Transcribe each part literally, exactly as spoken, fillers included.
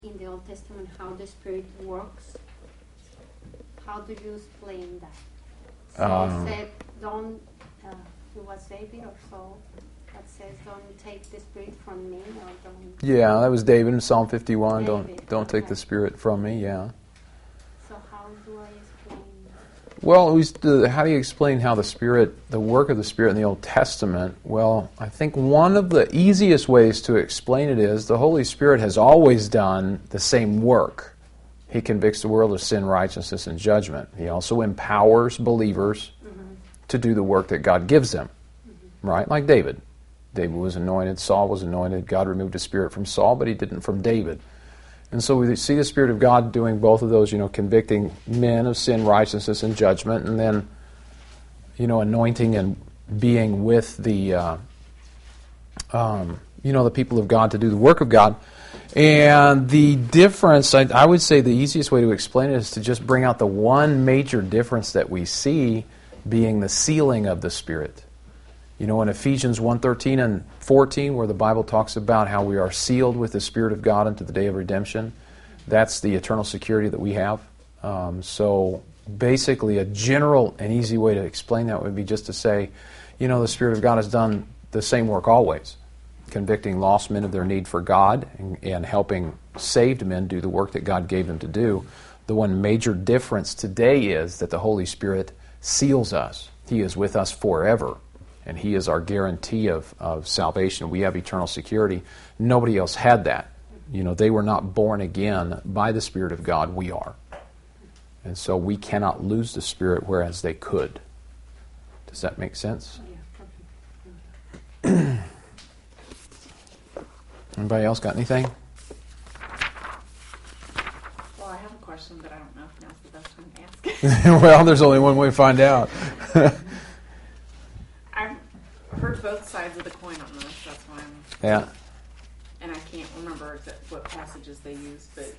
in the Old Testament how the Spirit works? How do you explain that? Saul Um, said, don't, uh, it was David or Saul that says, don't take the Spirit from me, or don't... Yeah, that was David in Psalm fifty-one. David, Don't don't take okay. the Spirit from me, yeah. So how do I explain that? Well, we st- how do you explain how the Spirit, the work of the Spirit in the Old Testament? Well, I think one of the easiest ways to explain it is the Holy Spirit has always done the same work. He convicts the world of sin, righteousness, and judgment. He also empowers believers Mm-hmm. to do the work that God gives them, Mm-hmm. right? Like David. David was anointed, Saul was anointed. God removed the Spirit from Saul, but he didn't from David. And so we see the Spirit of God doing both of those, you know, convicting men of sin, righteousness, and judgment, and then, you know, anointing and being with the, uh, um, you know, the people of God to do the work of God. And the difference, I, I would say the easiest way to explain it is to just bring out the one major difference that we see being the sealing of the Spirit. You know, in Ephesians one thirteen and fourteen, where the Bible talks about how we are sealed with the Spirit of God unto the day of redemption, that's the eternal security that we have. Um, so basically, a general and easy way to explain that would be just to say, you know, the Spirit of God has done the same work always, convicting lost men of their need for God and, and helping saved men do the work that God gave them to do. The one major difference today is that the Holy Spirit seals us. He is with us forever. And He is our guarantee of, of salvation. We have eternal security. Nobody else had that. You know, they were not born again by the Spirit of God. We are. And so we cannot lose the Spirit, whereas they could. Does that make sense? Yeah, perfect. Anybody else got anything? Well, I have a question, but I don't know if now's the best time to ask it. Well, there's only one way to find out. I've heard both sides of the coin on this. That's why I'm... Yeah. And I can't remember exact- what passages they use, but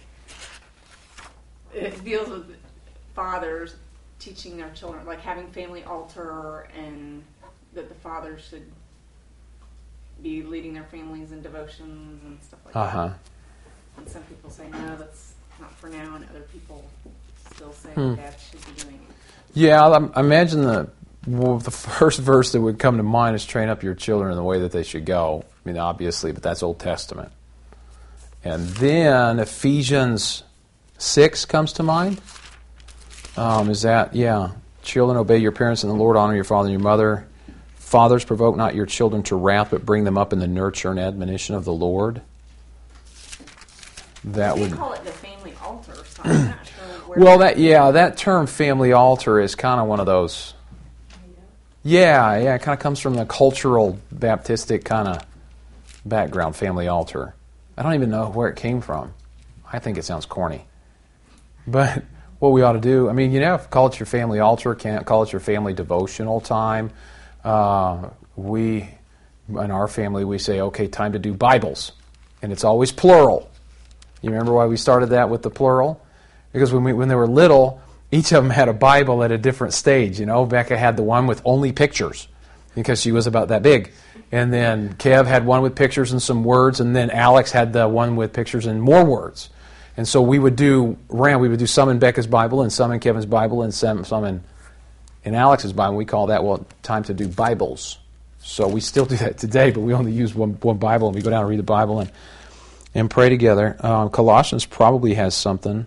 it deals with fathers teaching their children, like having family altar, and that the fathers should be leading their families in devotions and stuff like Uh-huh. that. And some people say, no, that's not for now, and other people still say Hmm. Dad should be doing it. Yeah, I I imagine the well, the first verse that would come to mind is train up your children in the way that they should go. I mean, obviously, but that's Old Testament. And then Ephesians six comes to mind. Um, is that, yeah, children, obey your parents in the Lord, honor your father and your mother. Fathers, provoke not your children to wrath, but bring them up in the nurture and admonition of the Lord. That They would... call it the family altar, so I'm not sure where... Well, that yeah, that term family altar is kind of one of those... Yeah, yeah, it kind of comes from the cultural Baptistic kind of background, family altar. I don't even know where it came from. I think it sounds corny. But what we ought to do, I mean, you know, call it your family altar, can't call it your family devotional time. Uh, we, in our family, we say, okay, time to do Bibles. And it's always plural. You remember why we started that with the plural? Because when we, when they were little, each of them had a Bible at a different stage. You know, Becca had the one with only pictures because she was about that big. And then Kev had one with pictures and some words, and then Alex had the one with pictures and more words. And so we would do, ran, we would do some in Becca's Bible and some in Kevin's Bible and some, some in, in Alex's Bible. We call that, well, time to do Bibles. So we still do that today, but we only use one, one Bible, and we go down and read the Bible and, and pray together. Um, Colossians probably has something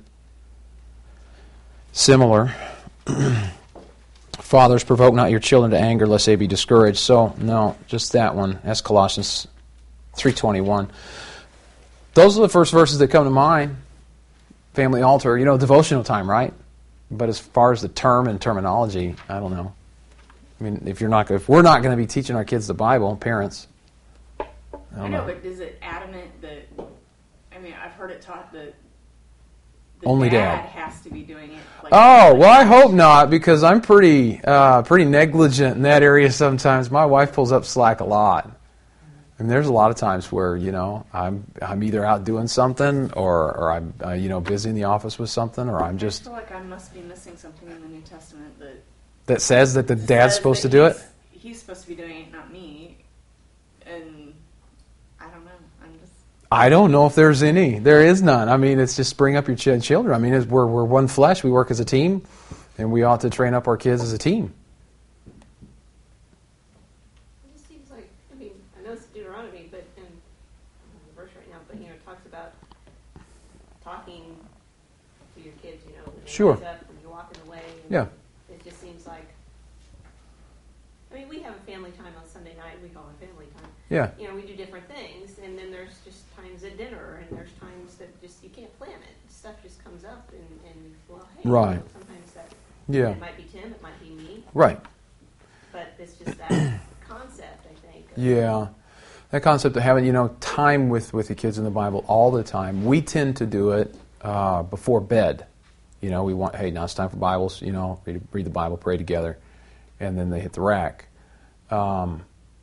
similar. Fathers, provoke not your children to anger, lest they be discouraged. So, no, just that one. That's Colossians three twenty-one. Those are the first verses that come to mind. Family altar, you know, devotional time, right? But as far as the term and terminology, I don't know. I mean, if you're not, if we're not going to be teaching our kids the Bible, parents, I don't I know, know. but is it adamant that... I mean, I've heard it taught that the Only dad, dad. has to be doing it. Like, Oh, well, I hope not, because I'm pretty uh, pretty negligent in that area sometimes. My wife pulls up slack a lot. And there's a lot of times where, you know, I'm I'm either out doing something or, or I'm, uh, you know, busy in the office with something, or I'm I just... feel like I must be missing something in the New Testament that... That says that the dad's says supposed to that do it? he's- He's supposed to be doing it, not me. And I don't know. I'm just... I don't know if there's any. There is none. I mean, it's just bring up your ch- children. I mean, it's, we're, we're one flesh. We work as a team, and we ought to train up our kids as a team. It just seems like, I mean, I know it's Deuteronomy, but in the verse right now, but, you know, it talks about talking to your kids, you know, when they Sure. rise up, when you're walking away. And Yeah. It just seems like, I mean, we have a family time on Sunday night. We call it family time. Yeah. You know, we do different things, and then there's just times at dinner, and there's times that just, you can't plan it. Stuff just comes up, and, and well, hey, Right. you know, sometimes that, Yeah. it might be Tim, it might be me, Right. but it's just that concept, I think. of- Yeah. That concept of having, you know, time with, with the kids in the Bible all the time. We tend to do it uh, before bed. You know, we want, hey, now it's time for Bibles, you know, read, read the Bible, pray together, and then they hit the rack. Um,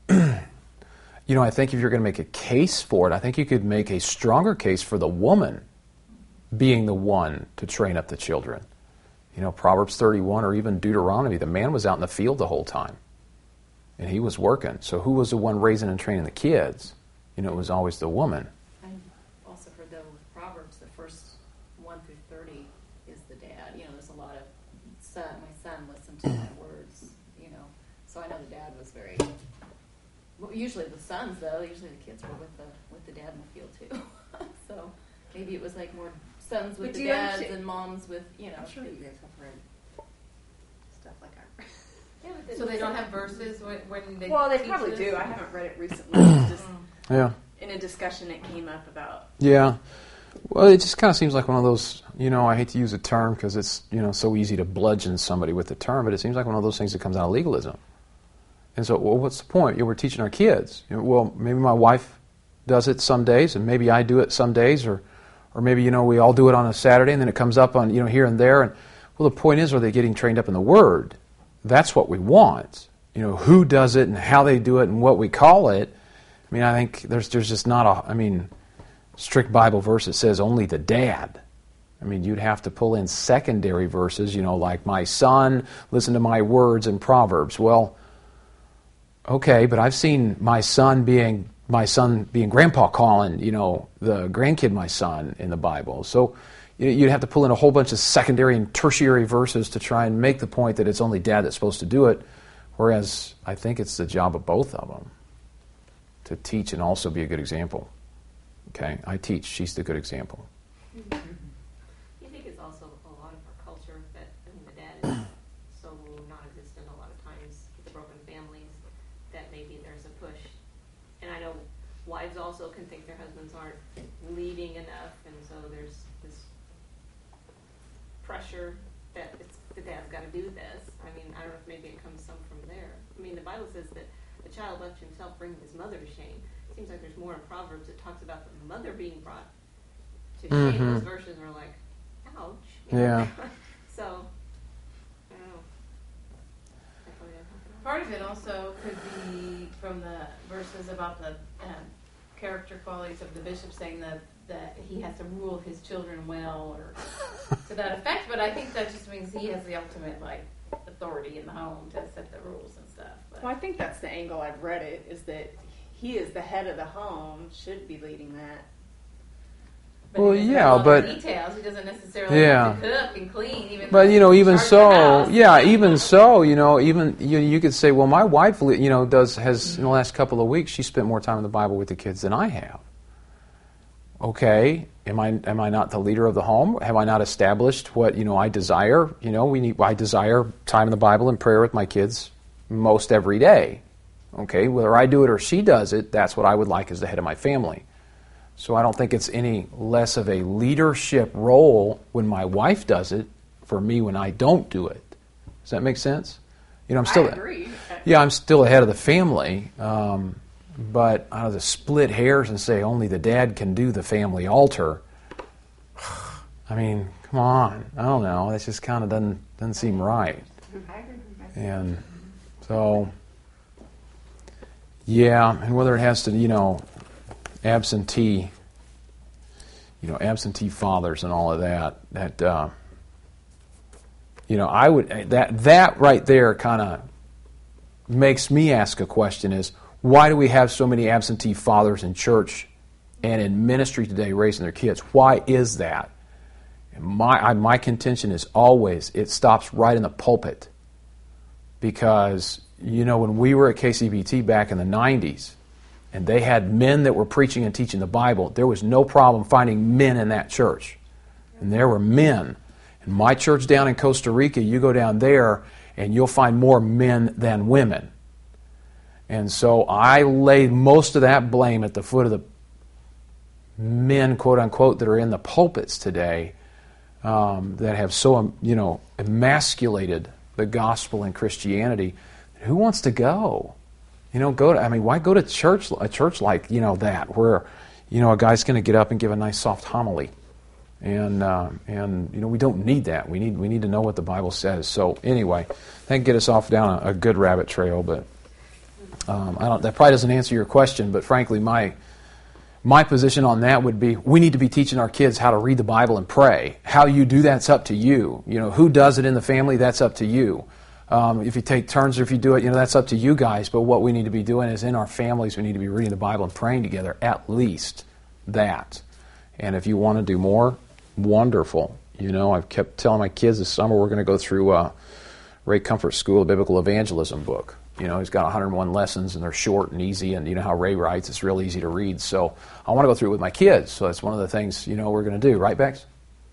you know, I think if you're going to make a case for it, I think you could make a stronger case for the woman being the one to train up the children. You know, Proverbs thirty-one or even Deuteronomy, the man was out in the field the whole time. And he was working. So who was the one raising and training the kids? You know, it was always the woman. I also heard though with Proverbs, the first one through thirty is the dad. You know, there's a lot of son. My son listened to my words. You know, so I know the dad was very. Well, usually the sons though. Usually the kids were with the with the dad in the field too. So maybe it was like more sons with But the do you dads understand- and moms with you know. I'm sure you guys have read stuff like I. Yeah, but So they don't have verses when, when they Well, they teach probably this? do. I haven't read it recently. It's just Yeah. in a discussion it came up about. Yeah. Well, it just kind of seems like one of those, you know, I hate to use a term because it's, you know, so easy to bludgeon somebody with the term, but it seems like one of those things that comes out of legalism. And so, well, what's the point? You know, we're teaching our kids. You know, well, maybe my wife does it some days, and maybe I do it some days, or, or maybe, you know, we all do it on a Saturday, and then it comes up on, you know, here and there. And, well, the point is, are they getting trained up in the Word? That's what we want. You know, who does it and how they do it and what we call it. I mean, I think there's there's just not a, I mean, strict Bible verse that says only the dad. I mean, you'd have to pull in secondary verses, you know, like, my son, listen to my words in Proverbs. Well, okay, but I've seen my son being, my son being grandpa calling, you know, the grandkid my son in the Bible. So you'd have to pull in a whole bunch of secondary and tertiary verses to try and make the point that it's only dad that's supposed to do it, whereas I think it's the job of both of them to teach and also be a good example. Okay, I teach, she's the good example. You think it's also a lot of our culture that, I mean, the dad is so non-existent a lot of times with the broken families that maybe there's a push. And I know wives also can think their husbands aren't leading enough, and so there's this pressure that it's, the dad's got to do this. I mean, I don't know if maybe it comes some from there. I mean, the Bible says that the child left himself bringing his mother to shame. It seems like there's more in Proverbs that talks about the mother being brought to shame. Mhm. Those verses are like, ouch. you know? Yeah. So, I don't know. Definitely I think Part of it also could be from the verses about the um, character qualities of the bishop saying that, that he has to rule his children well or to that effect. But I think that just means he has the ultimate like authority in the home to set the rules and stuff. But Well, I think that's the angle I've read it, is that he is the head of the home, should be leading that. But Well, he doesn't yeah, have all the but- details. He doesn't necessarily Yeah. have to cook and clean. Even But, though you know, he's even in charge of the so, house. yeah, even so, you know, even you, you could say, well, my wife, you know, does has in the last couple of weeks, she spent more time in the Bible with the kids than I have. Okay, am I am I not the leader of the home? Have I not established what, you know, I desire? You know, we need I desire time in the Bible and prayer with my kids most every day. Okay, whether I do it or she does it, that's what I would like as the head of my family. So I don't think it's any less of a leadership role when my wife does it for me when I don't do it. Does that make sense? You know, I'm still I agree. yeah, I'm still the head of the family, um, but out of the split hairs and say only the dad can do the family altar. I mean, come on, I don't know. That just kind of doesn't doesn't seem right. I agree. And so, yeah, and whether it has to, you know, absentee, you know, absentee fathers and all of that, that, uh, you know, I would, that, that right there kind of makes me ask a question is, why do we have so many absentee fathers in church and in ministry today raising their kids. Why is that? My, I, my contention is always it stops right in the pulpit. Because, you know, when we were at K C B T back in the nineties, and they had men that were preaching and teaching the Bible, there was no problem finding men in that church. And there were men. In my church down in Costa Rica, you go down there, and you'll find more men than women. And so I laid most of that blame at the foot of the men, quote unquote, that are in the pulpits today um, that have so, you know, emasculated the gospel and Christianity. Who wants to go? You know, go to, I mean, why go to church, a church like, you know, that, where, you know, a guy's going to get up and give a nice soft homily. And, uh, and you know, we don't need that. We need we need to know what the Bible says. So anyway, that can get us off down a, a good rabbit trail, but um, I don't, that probably doesn't answer your question, but frankly, my my position on that would be we need to be teaching our kids how to read the Bible and pray. How you do that's up to you. You know, who does it in the family, that's up to you. Um, if you take turns or if you do it, you know, that's up to you guys. But what we need to be doing is in our families, we need to be reading the Bible and praying together, at least that. And if you want to do more, wonderful. You know, I've kept telling my kids this summer we're going to go through uh, Ray Comfort's School of Biblical Evangelism book. You know, he's got one hundred one lessons, and they're short and easy, and you know how Ray writes, it's real easy to read. So I want to go through it with my kids. So that's one of the things, you know, we're going to do. Right, Bex?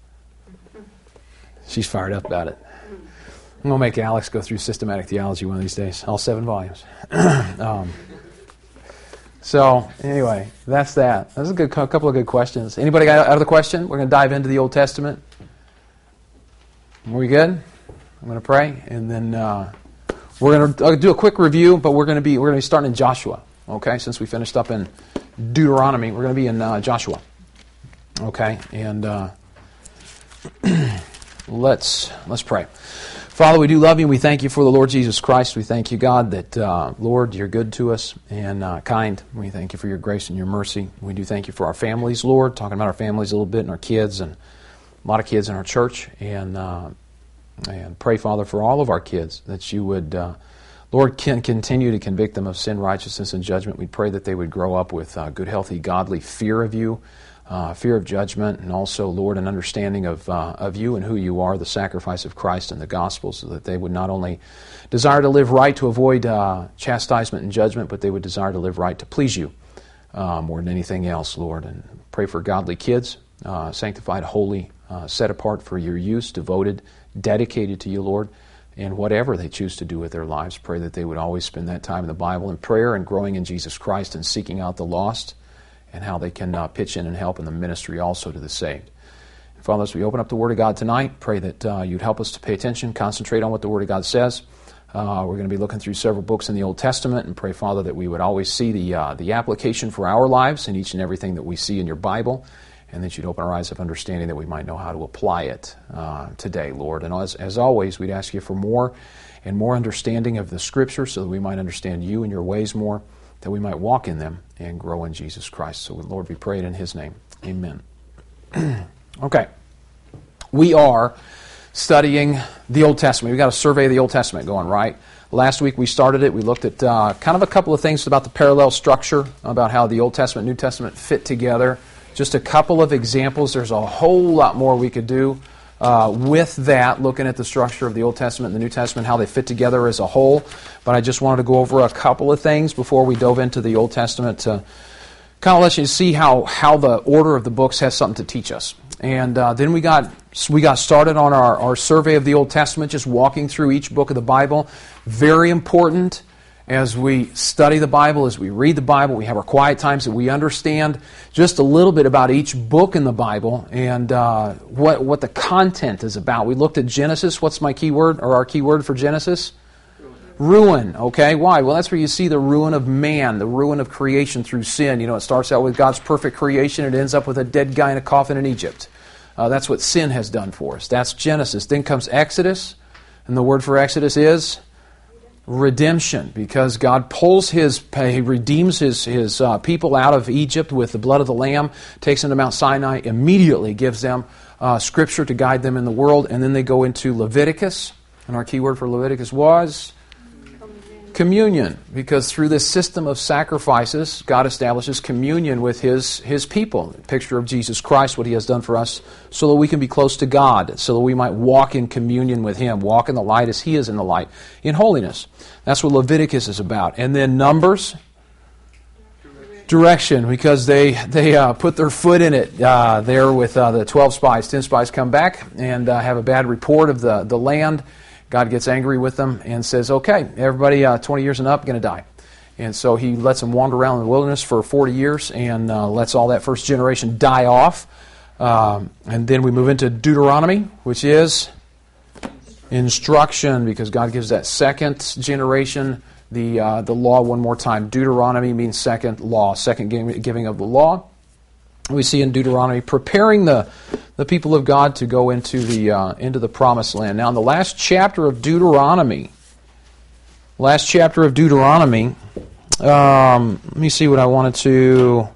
She's fired up about it. I'm going to make Alex go through systematic theology one of these days, all seven volumes. um, so, anyway, that's that. That's a good a couple of good questions. Anybody got out of the question? We're going to dive into the Old Testament. Are we good? I'm going to pray, and then uh, we're going to do a quick review, but we're going to be we're going to be starting in Joshua. Okay, since we finished up in Deuteronomy, we're going to be in uh, Joshua. Okay, and uh, let's let's pray. Father, we do love you, and we thank you for the Lord Jesus Christ. We thank you, God, that, uh, Lord, you're good to us and uh, kind. We thank you for your grace and your mercy. We do thank you for our families, Lord, talking about our families a little bit and our kids, and a lot of kids in our church. And uh, and pray, Father, for all of our kids, that you would, uh, Lord, can continue to convict them of sin, righteousness, and judgment. We pray that they would grow up with uh, good, healthy, godly fear of you, Uh, fear of judgment, and also, Lord, an understanding of uh, of you and who you are, the sacrifice of Christ and the gospel, so that they would not only desire to live right to avoid uh, chastisement and judgment, but they would desire to live right to please you uh, more than anything else, Lord. And pray for godly kids, uh, sanctified, holy, uh, set apart for your use, devoted, dedicated to you, Lord, and whatever they choose to do with their lives. Pray that they would always spend that time in the Bible and prayer and growing in Jesus Christ and seeking out the lost, and how they can uh, pitch in and help in the ministry also to the saved. And Father, as we open up the Word of God tonight, pray that uh, you'd help us to pay attention, concentrate on what the Word of God says. Uh, we're going to be looking through several books in the Old Testament, and pray, Father, that we would always see the uh, the application for our lives in each and everything that we see in your Bible, and that you'd open our eyes of understanding that we might know how to apply it uh, today, Lord. And as, as always, we'd ask you for more and more understanding of the Scripture so that we might understand you and your ways more, that we might walk in them and grow in Jesus Christ. So, Lord, we pray it in His name. Amen. Okay. We are studying the Old Testament. We've got a survey of the Old Testament going, right? Last week we started it. We looked at uh, kind of a couple of things about the parallel structure, about how the Old Testament and New Testament fit together. Just a couple of examples. There's a whole lot more we could do Uh, with that, looking at the structure of the Old Testament and the New Testament, how they fit together as a whole. But I just wanted to go over a couple of things before we dove into the Old Testament to kind of let you see how, how the order of the books has something to teach us. And uh, then we got we got started on our, our survey of the Old Testament, just walking through each book of the Bible. Very important as we study the Bible, as we read the Bible, we have our quiet times, that we understand just a little bit about each book in the Bible and uh, what what the content is about. We looked at Genesis. What's my key word, or our key word for Genesis? Ruin. Okay, why? Well, that's where you see the ruin of man, the ruin of creation through sin. You know, it starts out with God's perfect creation. It ends up with a dead guy in a coffin in Egypt. Uh, that's what sin has done for us. That's Genesis. Then comes Exodus, and the word for Exodus is redemption, because God pulls his, he redeems his his uh, people out of Egypt with the blood of the Lamb, takes them to Mount Sinai, immediately gives them uh, Scripture to guide them in the world, and then they go into Leviticus, and our key word for Leviticus was Communion, because through this system of sacrifices, God establishes communion with His His people. A picture of Jesus Christ, what He has done for us, so that we can be close to God, so that we might walk in communion with Him, walk in the light as He is in the light, in holiness. That's what Leviticus is about. And then Numbers, direction, because they they uh, put their foot in it uh, there with uh, the twelve spies. Ten spies come back and uh, have a bad report of the, the land. God gets angry with them and says, okay, everybody uh, twenty years and up going to die. And so He lets them wander around in the wilderness for forty years and uh, lets all that first generation die off. Um, and then we move into Deuteronomy, which is instruction, because God gives that second generation the uh, the law one more time. Deuteronomy means second law, second giving of the law. We see in Deuteronomy preparing the, the people of God to go into the uh, into the promised land. Now, in the last chapter of Deuteronomy, last chapter of Deuteronomy, um, let me see what I wanted to.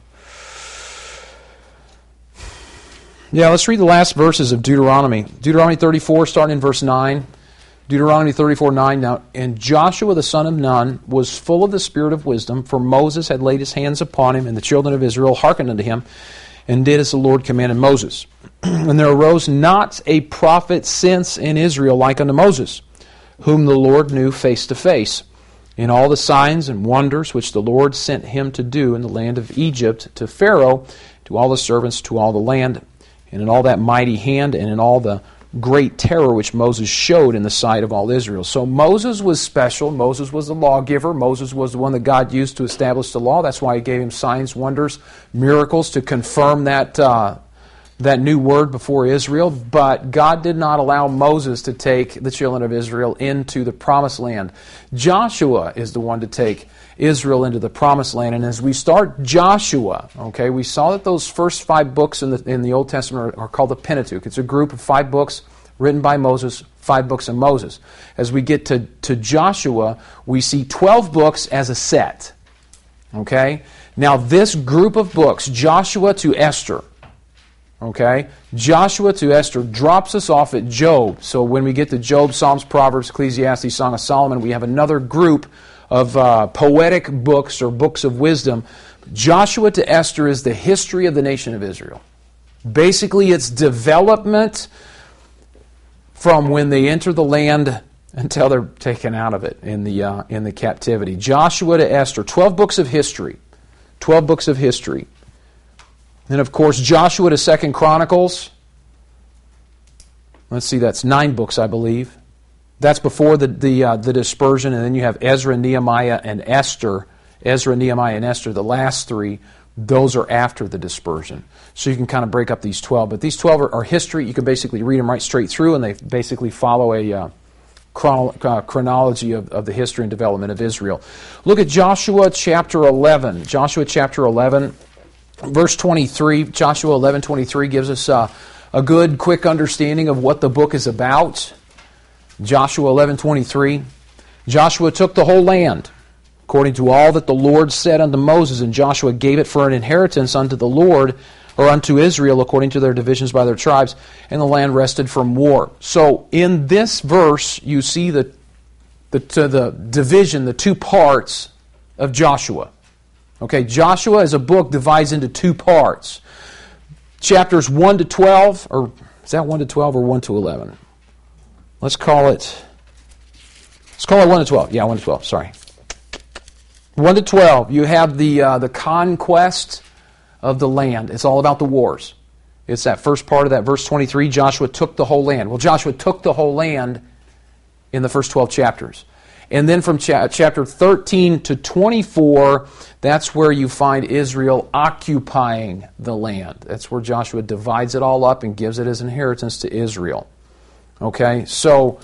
Yeah, let's read the last verses of Deuteronomy. Deuteronomy thirty-four, starting in verse nine. Deuteronomy thirty-four, nine. Now, and Joshua the son of Nun was full of the spirit of wisdom, for Moses had laid his hands upon him, and the children of Israel hearkened unto him, and did as the Lord commanded Moses. And there arose not a prophet since in Israel like unto Moses, whom the Lord knew face to face, in all the signs and wonders which the Lord sent him to do in the land of Egypt, to Pharaoh, to all the servants, to all the land, and in all that mighty hand, and in all the great terror which Moses showed in the sight of all Israel. So Moses was special. Moses was the lawgiver. Moses was the one that God used to establish the law. That's why He gave him signs, wonders, miracles to confirm that uh, that new word before Israel. But God did not allow Moses to take the children of Israel into the promised land. Joshua is the one to take Israel into the promised land. And as we start Joshua, okay, we saw that those first five books in the in the Old Testament are, are called the Pentateuch. It's a group of five books written by Moses, five books of Moses. As we get to, to Joshua, we see twelve books as a set. Okay? Now this group of books, Joshua to Esther, okay, Joshua to Esther, drops us off at Job. So when we get to Job, Psalms, Proverbs, Ecclesiastes, Song of Solomon, we have another group of uh, poetic books or books of wisdom. Joshua to Esther is the history of the nation of Israel. Basically, it's development from when they enter the land until they're taken out of it in the uh, in the captivity. Joshua to Esther, twelve books of history. twelve books of history. And of course, Joshua to Second Chronicles. Let's see, that's nine books, I believe. That's before the the, uh, the dispersion, and then you have Ezra, Nehemiah, and Esther. Ezra, Nehemiah, and Esther, the last three, those are after the dispersion. So you can kind of break up these twelve. But these twelve are, are history. You can basically read them right straight through, and they basically follow a uh, chrono- uh, chronology of, of the history and development of Israel. Look at Joshua chapter eleven. Joshua chapter eleven, verse twenty-three. Joshua eleven twenty-three gives us uh, a good, quick understanding of what the book is about. Joshua eleven twenty-three. Joshua took the whole land, according to all that the Lord said unto Moses, and Joshua gave it for an inheritance unto the Lord, or unto Israel, according to their divisions by their tribes, and the land rested from war. So in this verse, you see the the, to the division, the two parts of Joshua. Okay, Joshua as a book divides into two parts. Chapters one to twelve, or is that one to twelve or one to eleven? Let's call it, let's call it one to twelve. Yeah, one to twelve, sorry. one to twelve, you have the uh, the conquest of the land. It's all about the wars. It's that first part of that verse twenty-three, Joshua took the whole land. Well, Joshua took the whole land in the first twelve chapters. And then from cha- chapter thirteen to twenty-four, that's where you find Israel occupying the land. That's where Joshua divides it all up and gives it as inheritance to Israel. Okay, so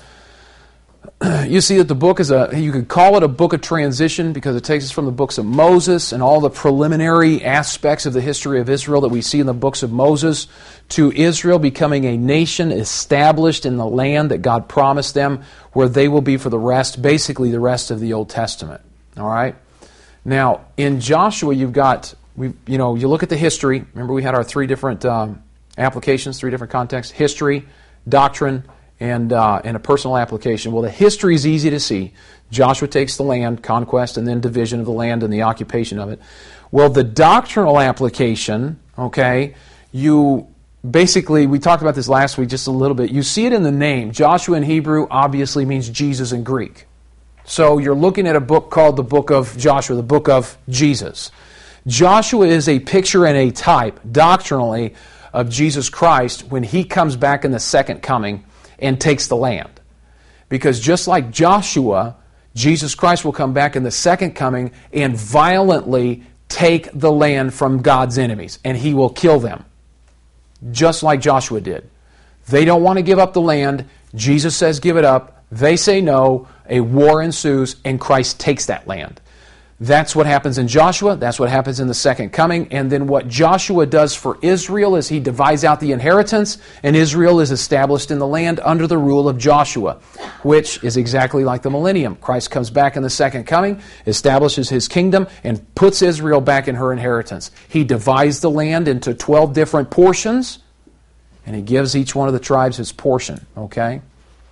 you see that the book is a, you could call it a book of transition because it takes us from the books of Moses and all the preliminary aspects of the history of Israel that we see in the books of Moses to Israel becoming a nation established in the land that God promised them, where they will be for the rest, basically the rest of the Old Testament. All right? Now, in Joshua, you've got, we, you know, you look at the history. Remember we had our three different um, applications, three different contexts: history, doctrine, and uh, and a personal application. Well, the history is easy to see. Joshua takes the land, conquest, and then division of the land and the occupation of it. Well, the doctrinal application, okay, you basically, we talked about this last week just a little bit. You see it in the name. Joshua in Hebrew obviously means Jesus in Greek. So you're looking at a book called the Book of Joshua, the Book of Jesus. Joshua is a picture and a type, doctrinally, of Jesus Christ when He comes back in the second coming and takes the land. Because just like Joshua, Jesus Christ will come back in the second coming and violently take the land from God's enemies, and He will kill them, just like Joshua did. They don't want to give up the land. Jesus says give it up. They say no. A war ensues, and Christ takes that land. That's what happens in Joshua. That's what happens in the second coming. And then what Joshua does for Israel is he divides out the inheritance, and Israel is established in the land under the rule of Joshua, which is exactly like the millennium. Christ comes back in the second coming, establishes His kingdom, and puts Israel back in her inheritance. He divides the land into twelve different portions, and He gives each one of the tribes his portion. Okay?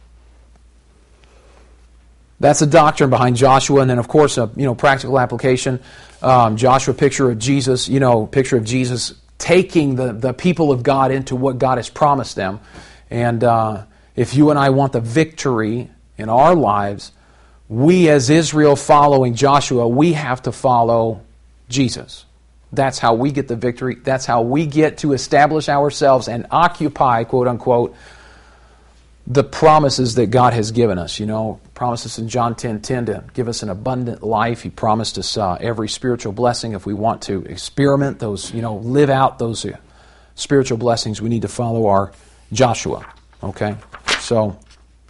That's a doctrine behind Joshua, and then of course a you know practical application. Um, Joshua, picture of Jesus, you know, picture of Jesus taking the, the people of God into what God has promised them. And uh, if you and I want the victory in our lives, we as Israel following Joshua, we have to follow Jesus. That's how we get the victory. That's how we get to establish ourselves and occupy, quote unquote, the promises that God has given us. You know, promises in John ten ten to give us an abundant life. He promised us uh, every spiritual blessing. If we want to experiment those, you know, live out those uh, spiritual blessings, we need to follow our Joshua. Okay? So,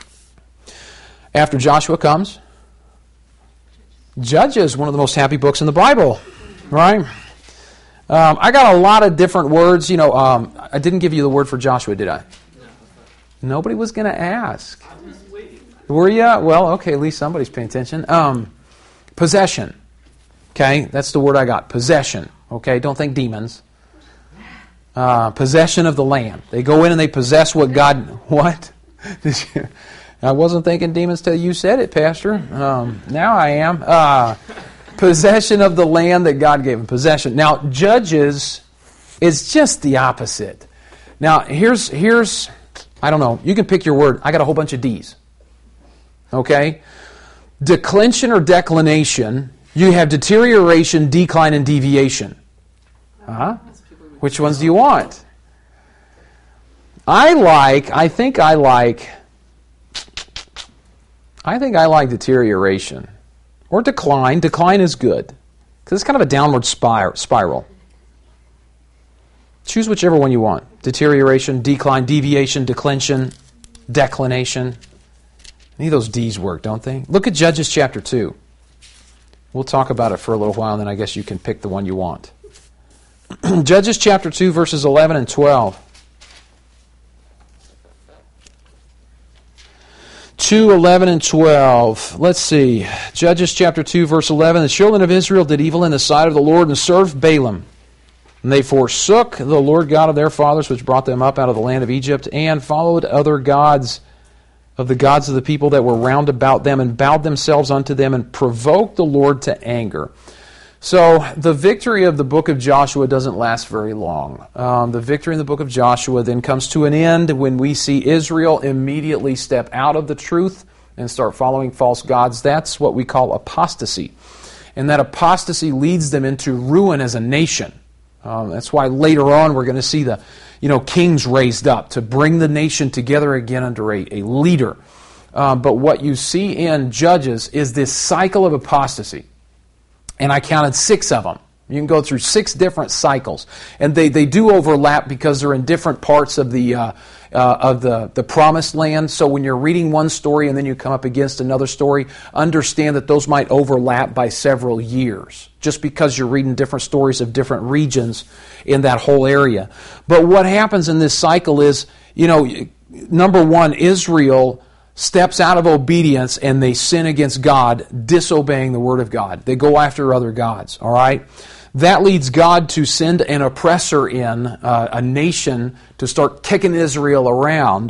after Joshua comes Judges, one of the most happy books in the Bible, right? Um, I got a lot of different words. You know, um, I didn't give you the word for Joshua, did I? Nobody was going to ask. Were you? Well, okay, at least somebody's paying attention. Um, possession. Okay, that's the word I got. Possession. Okay, don't think demons. Uh, possession of the land. They go in and they possess what God... What? Did you, I wasn't thinking demons till you said it, Pastor. Um, now I am. Uh, possession of the land that God gave them. Possession. Now, Judges is just the opposite. Now, here's here's... I don't know. You can pick your word. I got a whole bunch of D's. Okay? Declension or declination, you have deterioration, decline, and deviation. Uh-huh. Which ones do you want? I like, I think I like, I think I like deterioration. Or decline. Decline is good. Because it's kind of a downward spiral. Choose whichever one you want. Deterioration, decline, deviation, declension, declination. Any of those D's work, don't they? Look at Judges chapter two. We'll talk about it for a little while, and then I guess you can pick the one you want. Judges chapter two, verses eleven and twelve. two, eleven, and twelve. Let's see. Judges chapter two, verse eleven. The children of Israel did evil in the sight of the Lord and served Balaam. And they forsook the Lord God of their fathers, which brought them up out of the land of Egypt, and followed other gods of the gods of the people that were round about them, and bowed themselves unto them, and provoked the Lord to anger. So the victory of the book of Joshua doesn't last very long. Um, the victory in the book of Joshua then comes to an end when we see Israel immediately step out of the truth and start following false gods. That's what we call apostasy. And that apostasy leads them into ruin as a nation. Um, that's why later on we're going to see the you know, kings raised up to bring the nation together again under a, a leader. Uh, but what you see in Judges is this cycle of apostasy. And I counted six of them. You can go through six different cycles. And they, they do overlap because they're in different parts of the uh, uh, of the, the promised land. So when you're reading one story and then you come up against another story, understand that those might overlap by several years. Just because you're reading different stories of different regions in that whole area. But what happens in this cycle is, you know, number one, Israel steps out of obedience and they sin against God, disobeying the Word of God. They go after other gods, all right? That leads God to send an oppressor in, uh, a nation, to start kicking Israel around.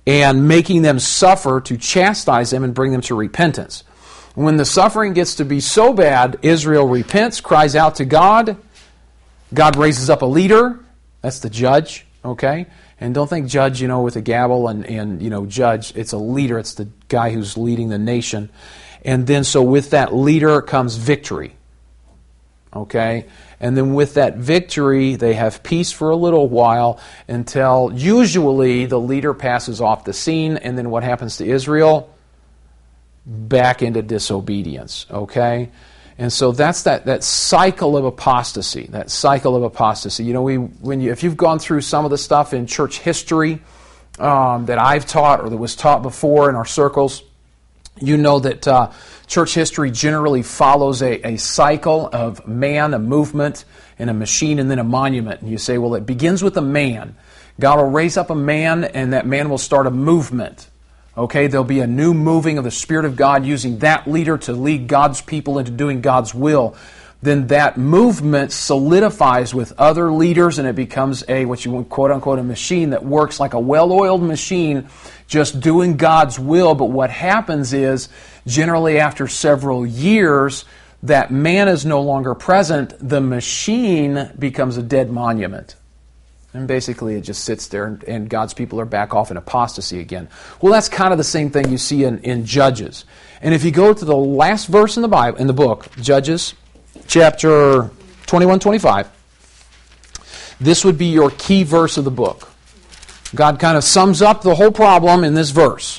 and making them suffer to chastise them and bring them to repentance. When the suffering gets to be so bad, Israel repents, cries out to God. God raises up a leader. That's the judge, okay? And don't think judge, you know, with a gavel and, and, you know, judge. It's a leader. It's the guy who's leading the nation. And then so with that leader comes victory, okay? And then with that victory, they have peace for a little while until usually the leader passes off the scene. And then what happens to Israel? Back into disobedience, okay? And so that's that, that cycle of apostasy, that cycle of apostasy. You know, we when you, if you've gone through some of the stuff in church history um, that I've taught or that was taught before in our circles, you know that uh, church history generally follows a, a cycle of man, a movement, and a machine, and then a monument. And you say, well, it begins with a man. God will raise up a man, and that man will start a movement. Okay, there'll be a new moving of the Spirit of God using that leader to lead God's people into doing God's will. Then that movement solidifies with other leaders and it becomes a, what you want, quote unquote, a machine that works like a well-oiled machine just doing God's will. But what happens is, generally after several years, that man is no longer present. The machine becomes a dead monument. And basically it just sits there and, and God's people are back off in apostasy again. Well, that's kind of the same thing you see in, in Judges. And if you go to the last verse in the Bible, in the book, Judges, chapter twenty-one, twenty-five, this would be your key verse of the book. God kind of sums up the whole problem in this verse.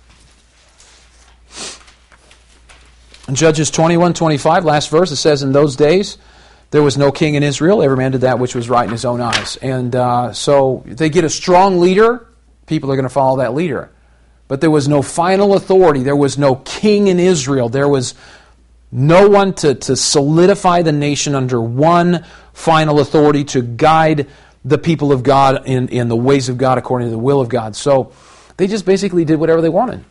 In Judges twenty-one, twenty-five, last verse, it says, in those days there was no king in Israel. Every man did that which was right in his own eyes. And uh, so they get a strong leader. People are going to follow that leader. But there was no final authority. There was no king in Israel. There was no one to, to solidify the nation under one final authority to guide the people of God in, in the ways of God according to the will of God. So they just basically did whatever they wanted.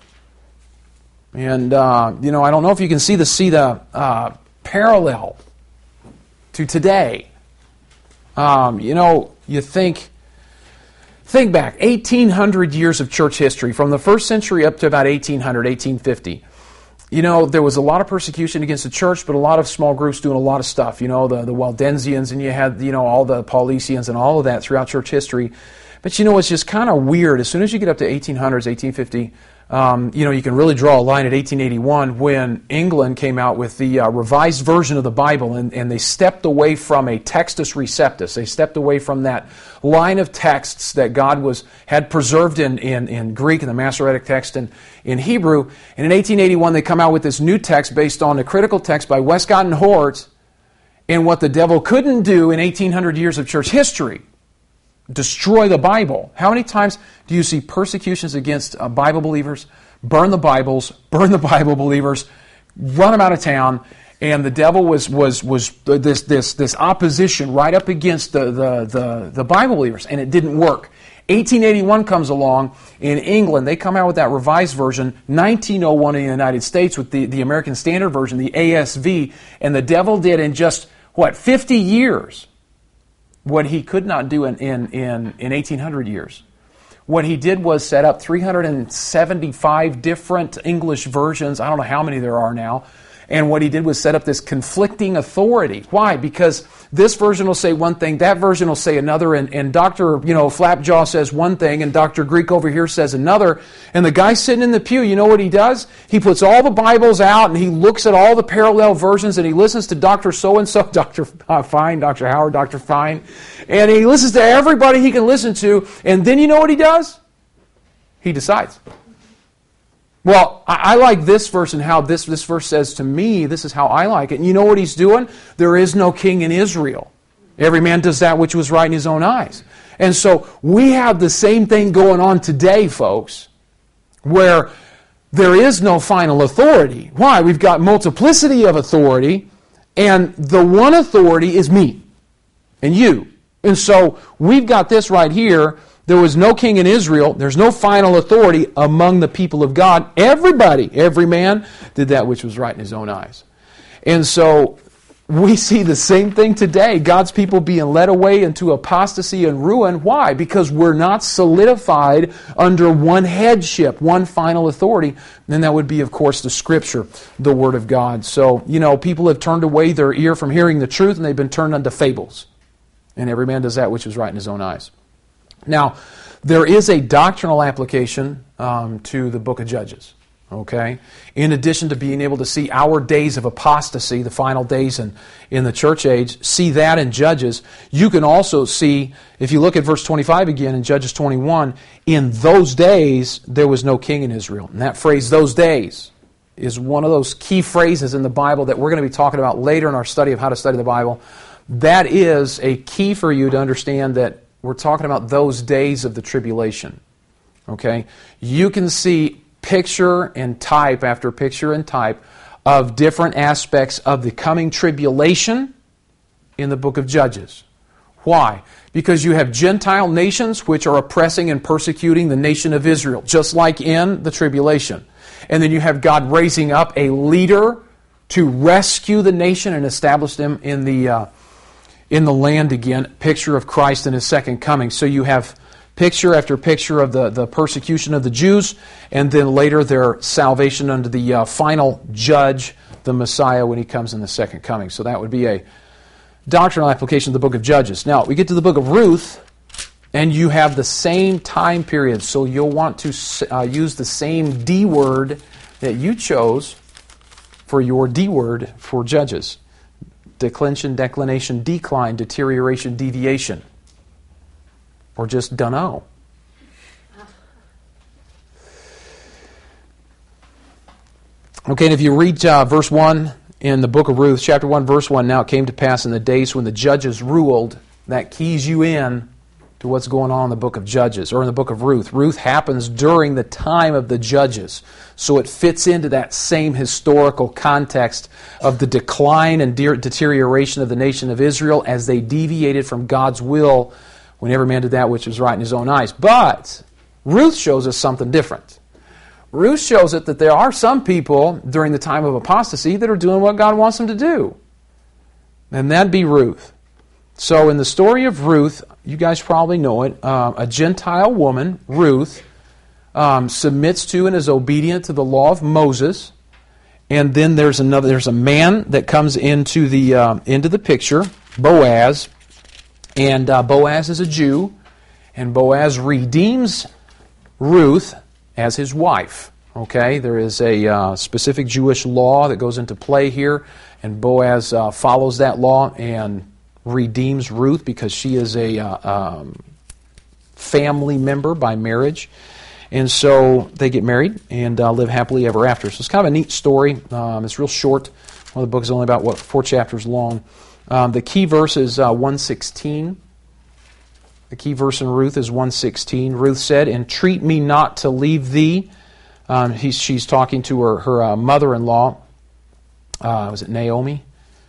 And, uh, you know, I don't know if you can see the, see the uh, parallel to today. Um, you know, you think, think back, eighteen hundred years of church history, from the first century up to about eighteen hundred, eighteen fifty. You know, there was a lot of persecution against the church, but a lot of small groups doing a lot of stuff. You know, the, the Waldensians, and you had, you know, all the Paulicians and all of that throughout church history. But, you know, it's just kind of weird. As soon as you get up to eighteen hundreds, eighteen fifty, Um, you know, you can really draw a line at eighteen eighty-one when England came out with the uh, revised version of the Bible, and, and they stepped away from a Textus Receptus. They stepped away from that line of texts that God was had preserved in, in, in Greek and the Masoretic text and in Hebrew. And in eighteen eighty-one, they come out with this new text based on a critical text by Westcott and Hort, and what the devil couldn't do in eighteen hundred years of church history. Destroy the Bible. How many times do you see persecutions against uh, Bible believers? Burn the Bibles, burn the Bible believers, run them out of town, and the devil was was was this this this opposition right up against the the the, the Bible believers, and it didn't work. eighteen eighty-one comes along in England. They come out with that revised version. nineteen oh one in the United States with the, the American Standard Version, the A S V, and the devil did in just what fifty years what he could not do in, in, in, in eighteen hundred years. What he did was set up three hundred seventy-five different English versions. I don't know how many there are now. And what he did was set up this conflicting authority. Why? Because this version will say one thing, that version will say another, and, and Doctor you know, Flapjaw says one thing, and Doctor Greek over here says another. And the guy sitting in the pew, you know what he does? He puts all the Bibles out, and he looks at all the parallel versions, and he listens to Doctor So-and-so, Doctor Fine, Doctor Howard, Doctor Fine, and he listens to everybody he can listen to, and then you know what he does? He decides. Well, I, I like this verse and how this, this verse says to me, this is how I like it. And you know what he's doing? There is no king in Israel. Every man does that which was right in his own eyes. And so we have the same thing going on today, folks, where there is no final authority. Why? We've got multiplicity of authority, and the one authority is me and you. And so we've got this right here. There was no king in Israel. There's no final authority among the people of God. Everybody, every man, did that which was right in his own eyes. And so we see the same thing today. God's people being led away into apostasy and ruin. Why? Because we're not solidified under one headship, one final authority. And that would be, of course, the Scripture, the Word of God. So, you know, people have turned away their ear from hearing the truth, and they've been turned unto fables. And every man does that which is right in his own eyes. Now, there is a doctrinal application um, to the book of Judges. Okay? In addition to being able to see our days of apostasy, the final days in, in the church age, see that in Judges, you can also see, if you look at verse twenty-five again in Judges twenty-one, in those days there was no king in Israel. And that phrase, those days, is one of those key phrases in the Bible that we're going to be talking about later in our study of how to study the Bible. That is a key for you to understand that we're talking about those days of the tribulation. Okay? You can see picture and type after picture and type of different aspects of the coming tribulation in the book of Judges. Why? Because you have Gentile nations which are oppressing and persecuting the nation of Israel, just like in the tribulation. And then you have God raising up a leader to rescue the nation and establish them in the uh, in the land again. Picture of Christ and His second coming. So you have picture after picture of the, the persecution of the Jews, and then later their salvation under the uh, final judge, the Messiah, when He comes in the second coming. So that would be a doctrinal application of the book of Judges. Now, we get to the book of Ruth, and you have the same time period. So you'll want to uh, use the same D word that you chose for your D word for Judges. Declension, declination, decline, deterioration, deviation. Or just dunno. Okay, and if you read uh, verse one in the book of Ruth, chapter one, verse one, now it came to pass in the days when the judges ruled, that keys you in to what's going on in the book of Judges, or in the book of Ruth. Ruth happens during the time of the judges, so it fits into that same historical context of the decline and de- deterioration of the nation of Israel as they deviated from God's will when every man did that which was right in his own eyes. But Ruth shows us something different. Ruth shows it that there are some people during the time of apostasy that are doing what God wants them to do. And that'd be Ruth. So in the story of Ruth, you guys probably know it, uh, a Gentile woman, Ruth, um, submits to and is obedient to the law of Moses. And then there's another. There's a man that comes into the uh, into the picture, Boaz. And uh, Boaz is a Jew, and Boaz redeems Ruth as his wife. Okay, there is a uh, specific Jewish law that goes into play here, and Boaz uh, follows that law and redeems Ruth because she is a uh, um, family member by marriage. And so they get married and uh, live happily ever after. So it's kind of a neat story. Um, it's real short. One of the books is only about, what, four chapters long. Um, the key verse is uh, one sixteen. The key verse in Ruth is one sixteen. Ruth said, "Entreat me not to leave thee." Um, he's, she's talking to her, her uh, mother-in-law. Uh, was it Naomi?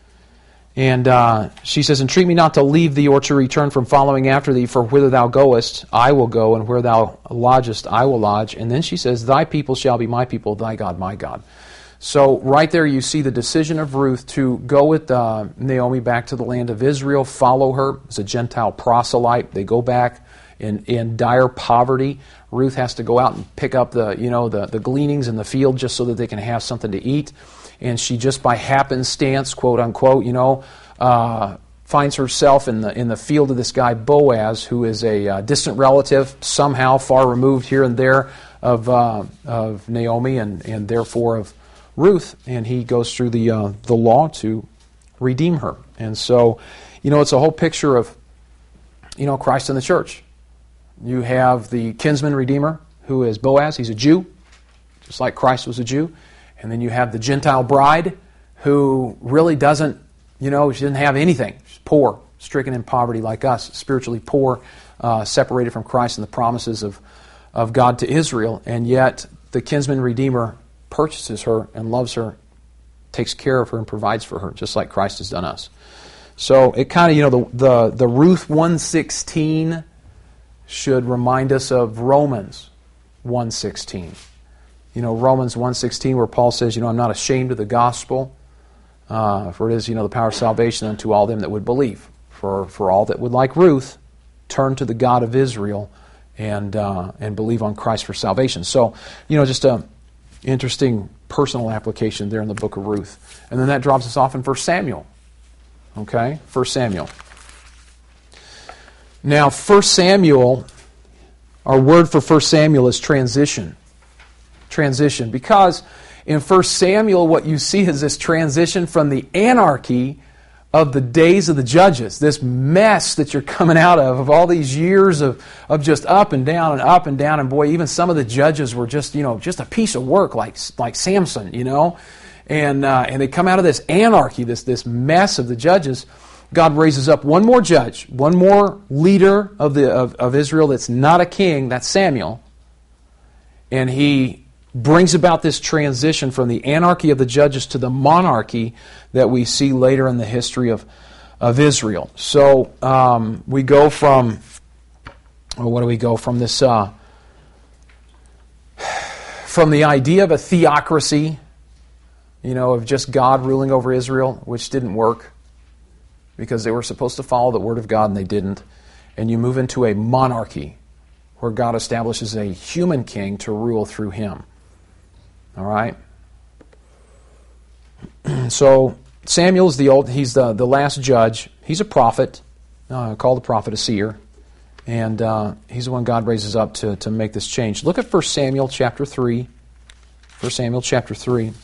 And uh, she says, "Entreat me not to leave thee or to return from following after thee, for whither thou goest, I will go, and where thou lodgest, I will lodge." And then she says, "Thy people shall be my people, thy God my God." So right there you see the decision of Ruth to go with uh, Naomi back to the land of Israel, follow her as a Gentile proselyte. They go back in, in dire poverty. Ruth has to go out and pick up the you know the, the gleanings in the field just so that they can have something to eat. And she just by happenstance, quote unquote, you know, uh, finds herself in the in the field of this guy Boaz, who is a uh, distant relative, somehow far removed here and there of uh, of Naomi and and therefore of Ruth, and he goes through the uh, the law to redeem her. And so, you know, it's a whole picture of, you know, Christ in the church. You have the kinsman redeemer, who is Boaz. He's a Jew, just like Christ was a Jew. And then you have the Gentile bride, who really doesn't, you know, she doesn't have anything. She's poor, stricken in poverty like us, spiritually poor, uh, separated from Christ and the promises of, of God to Israel. And yet the kinsman redeemer purchases her and loves her, takes care of her and provides for her, just like Christ has done us. So it kind of, you know, the, the, the Ruth one sixteen should remind us of Romans one sixteen. You know, Romans one sixteen, where Paul says, you know, I'm not ashamed of the gospel, Uh, for it is, you know, the power of salvation unto all them that would believe. For for all that would, like Ruth, turn to the God of Israel and uh, and believe on Christ for salvation. So, you know, just a interesting personal application there in the book of Ruth. And then that drops us off in First Samuel. Okay? First Samuel. Now, First Samuel, our word for First Samuel is transition. Transition. Because in First Samuel, what you see is this transition from the anarchy of the days of the judges, this mess that you're coming out of, of all these years of, of just up and down and up and down, and boy, even some of the judges were just, you know, just a piece of work, like like Samson, you know, and uh, and they come out of this anarchy, this this mess of the judges. God raises up one more judge, one more leader of the of, of Israel that's not a king, that's Samuel, and he brings about this transition from the anarchy of the judges to the monarchy that we see later in the history of, of Israel. So um, we go from, or what do we go from this, uh, from the idea of a theocracy, you know, of just God ruling over Israel, which didn't work because they were supposed to follow the Word of God and they didn't. And you move into a monarchy where God establishes a human king to rule through him. All right. So Samuel is the old. He's the the last judge. He's a prophet, uh, called the prophet a seer, and uh, he's the one God raises up to to make this change. Look at First Samuel chapter three. First Samuel chapter three,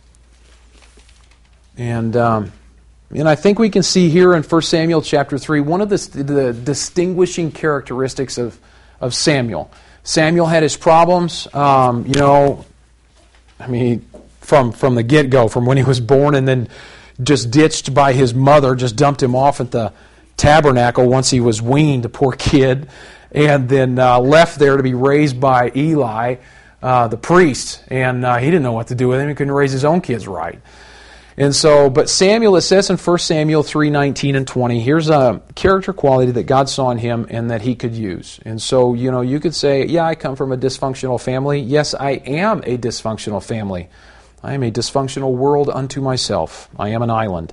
and um, and I think we can see here in First Samuel chapter three one of the the distinguishing characteristics of of Samuel. Samuel had his problems. Um, you know. I mean, from from the get-go, from when he was born and then just ditched by his mother, just dumped him off at the tabernacle once he was weaned, a poor kid, and then uh, left there to be raised by Eli, uh, the priest, and uh, he didn't know what to do with him. He couldn't raise his own kids right. And so, but Samuel, it says in First Samuel three nineteen and twenty, here's a character quality that God saw in him and that he could use. And so, you know, you could say, yeah, I come from a dysfunctional family. Yes, I am a dysfunctional family. I am a dysfunctional world unto myself. I am an island.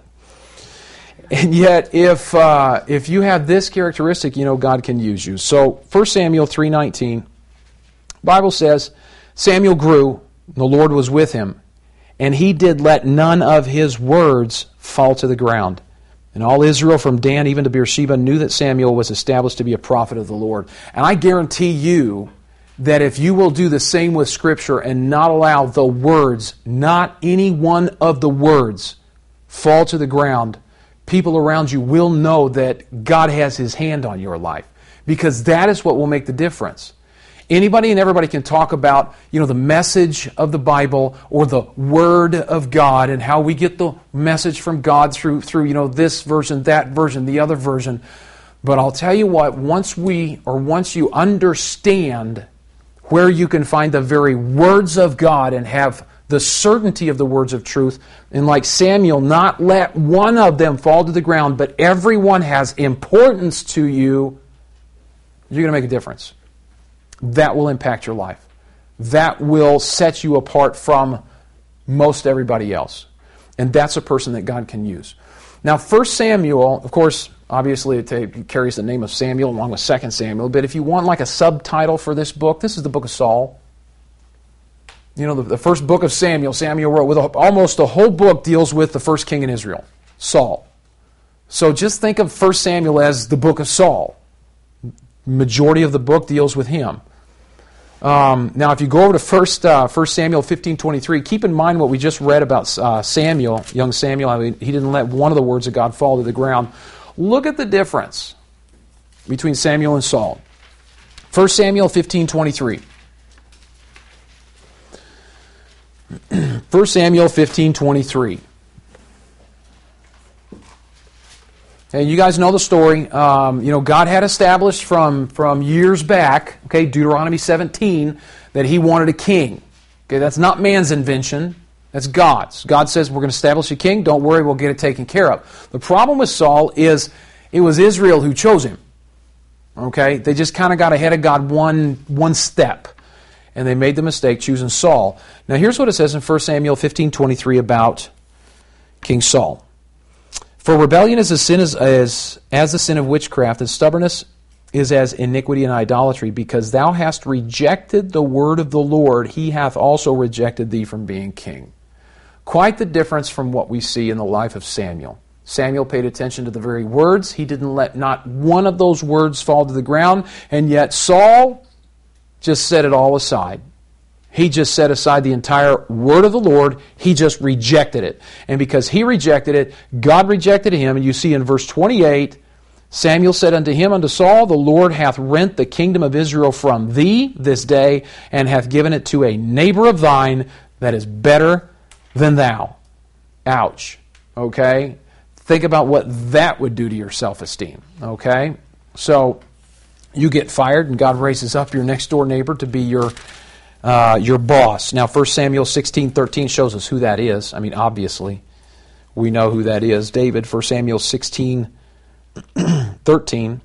And yet, if uh, if you have this characteristic, you know, God can use you. So, First Samuel three nineteen, Bible says, Samuel grew, and the Lord was with him. And he did let none of his words fall to the ground. And all Israel from Dan even to Beersheba knew that Samuel was established to be a prophet of the Lord. And I guarantee you that if you will do the same with Scripture and not allow the words, not any one of the words, fall to the ground, people around you will know that God has His hand on your life. Because that is what will make the difference. Anybody and everybody can talk about, you know, the message of the Bible or the Word of God and how we get the message from God through, through you know, this version, that version, the other version. But I'll tell you what, once we, or once you understand where you can find the very words of God and have the certainty of the words of truth, and like Samuel, not let one of them fall to the ground, but everyone has importance to you, you're going to make a difference. That will impact your life. That will set you apart from most everybody else. And that's a person that God can use. Now, First Samuel, of course, obviously it carries the name of Samuel along with Second Samuel, but if you want like a subtitle for this book, this is the book of Saul. You know, the, the first book of Samuel, Samuel wrote, with a, almost the whole book deals with the first king in Israel, Saul. So just think of First Samuel as the book of Saul. Majority of the book deals with him. Um, now, if you go over to First uh, First Samuel fifteen twenty-three, keep in mind what we just read about uh, Samuel, young Samuel. I mean, he didn't let one of the words of God fall to the ground. Look at the difference between Samuel and Saul. First Samuel fifteen twenty-three. First Samuel fifteen twenty-three. Okay, you guys know the story. Um, you know, God had established from, from years back, okay, Deuteronomy seventeen, that He wanted a king. Okay, that's not man's invention. That's God's. God says, we're going to establish a king. Don't worry, we'll get it taken care of. The problem with Saul is it was Israel who chose him. Okay, they just kind of got ahead of God one, one step. And they made the mistake choosing Saul. Now here's what it says in First Samuel fifteen twenty-three about King Saul. For rebellion is a sin as, as, as the sin of witchcraft, and stubbornness is as iniquity and idolatry, because thou hast rejected the word of the Lord, he hath also rejected thee from being king. Quite the difference from what we see in the life of Samuel. Samuel paid attention to the very words. He didn't let not one of those words fall to the ground, and yet Saul just set it all aside. He just set aside the entire word of the Lord. He just rejected it. And because he rejected it, God rejected him. And you see in verse twenty-eight, Samuel said unto him, unto Saul, the Lord hath rent the kingdom of Israel from thee this day, and hath given it to a neighbor of thine that is better than thou. Ouch. Okay? Think about what that would do to your self-esteem. Okay? So, you get fired, and God raises up your next-door neighbor to be your uh, your boss. Now, First Samuel sixteen thirteen shows us who that is. I mean, obviously, we know who that is. David, First Samuel sixteen thirteen.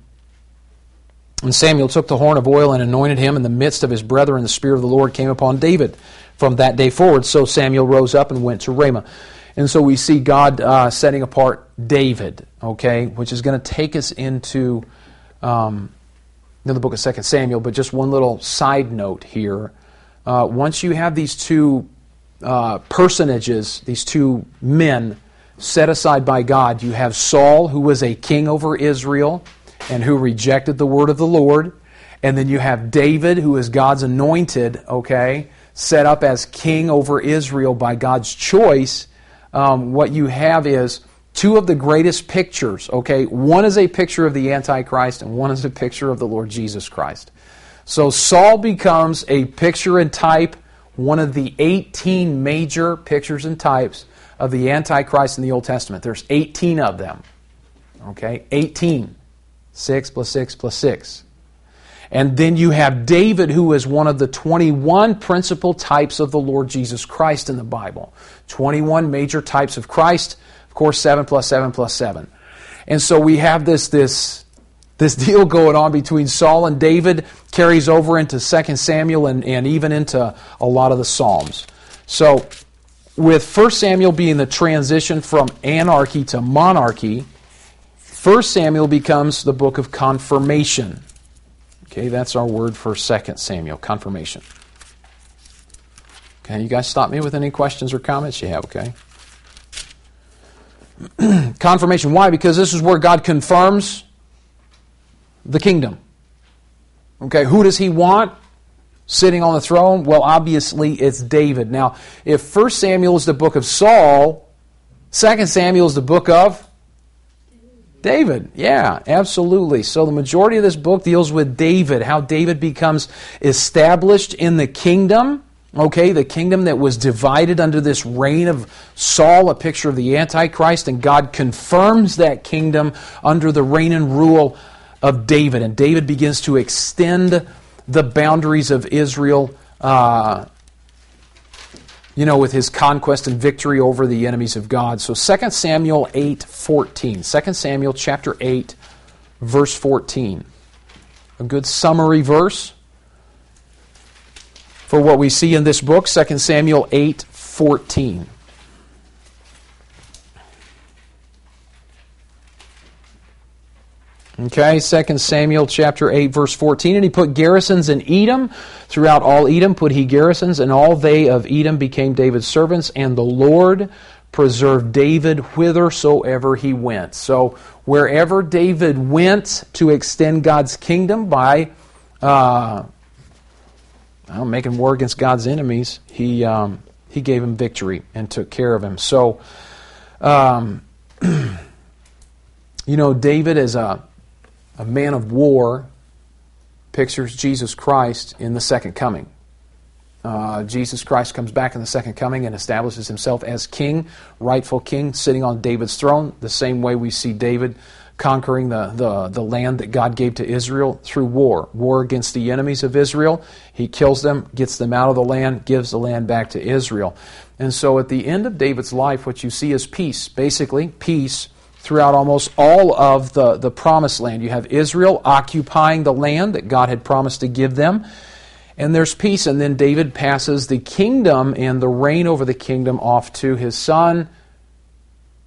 And Samuel took the horn of oil and anointed him in the midst of his brethren. The Spirit of the Lord came upon David from that day forward. So Samuel rose up and went to Ramah. And so we see God uh, setting apart David, okay, which is going to take us into um, in the book of Second Samuel. But just one little side note here. Uh, once you have these two uh, personages, these two men set aside by God, you have Saul, who was a king over Israel and who rejected the word of the Lord. And then you have David, who is God's anointed, okay, set up as king over Israel by God's choice. Um, what you have is two of the greatest pictures, okay? One is a picture of the Antichrist and one is a picture of the Lord Jesus Christ. So Saul becomes a picture and type, one of the eighteen major pictures and types of the Antichrist in the Old Testament. There's eighteen of them, okay? eighteen. six plus six plus six. And then you have David, who is one of the twenty-one principal types of the Lord Jesus Christ in the Bible. twenty-one major types of Christ. Of course, seven plus seven plus seven. And so we have this, this, this deal going on between Saul and David, carries over into Second Samuel and, and even into a lot of the Psalms. So, with First Samuel being the transition from anarchy to monarchy, First Samuel becomes the book of confirmation. Okay, that's our word for Second Samuel, confirmation. Okay, you guys stop me with any questions or comments you have, okay? Confirmation. Why? Because this is where God confirms the kingdom. Okay, who does he want sitting on the throne? Well, obviously it's David. Now, if First Samuel is the book of Saul, Second Samuel is the book of David. Yeah, absolutely. So the majority of this book deals with David, how David becomes established in the kingdom. Okay, the kingdom that was divided under this reign of Saul, a picture of the Antichrist, and God confirms that kingdom under the reign and rule of David. And David begins to extend the boundaries of Israel, uh, you know, with his conquest and victory over the enemies of God. So Second Samuel eight fourteen. Second Samuel chapter eight, verse fourteen. A good summary verse for what we see in this book, Second Samuel eight fourteen. Okay, Second Samuel chapter eight, verse fourteen. And he put garrisons in Edom. Throughout all Edom put he garrisons, and all they of Edom became David's servants, and the Lord preserved David whithersoever he went. So wherever David went to extend God's kingdom by uh, well, making war against God's enemies, he um, he gave him victory and took care of him. So, um, you know, David is a A man of war pictures Jesus Christ in the second coming. Uh, Jesus Christ comes back in the second coming and establishes himself as king, rightful king, sitting on David's throne, the same way we see David conquering the, the, the land that God gave to Israel through war. War against the enemies of Israel. He kills them, gets them out of the land, gives the land back to Israel. And so at the end of David's life, what you see is peace. Basically, peace throughout almost all of the, the promised land. You have Israel occupying the land that God had promised to give them, and there's peace. And then David passes the kingdom and the reign over the kingdom off to his son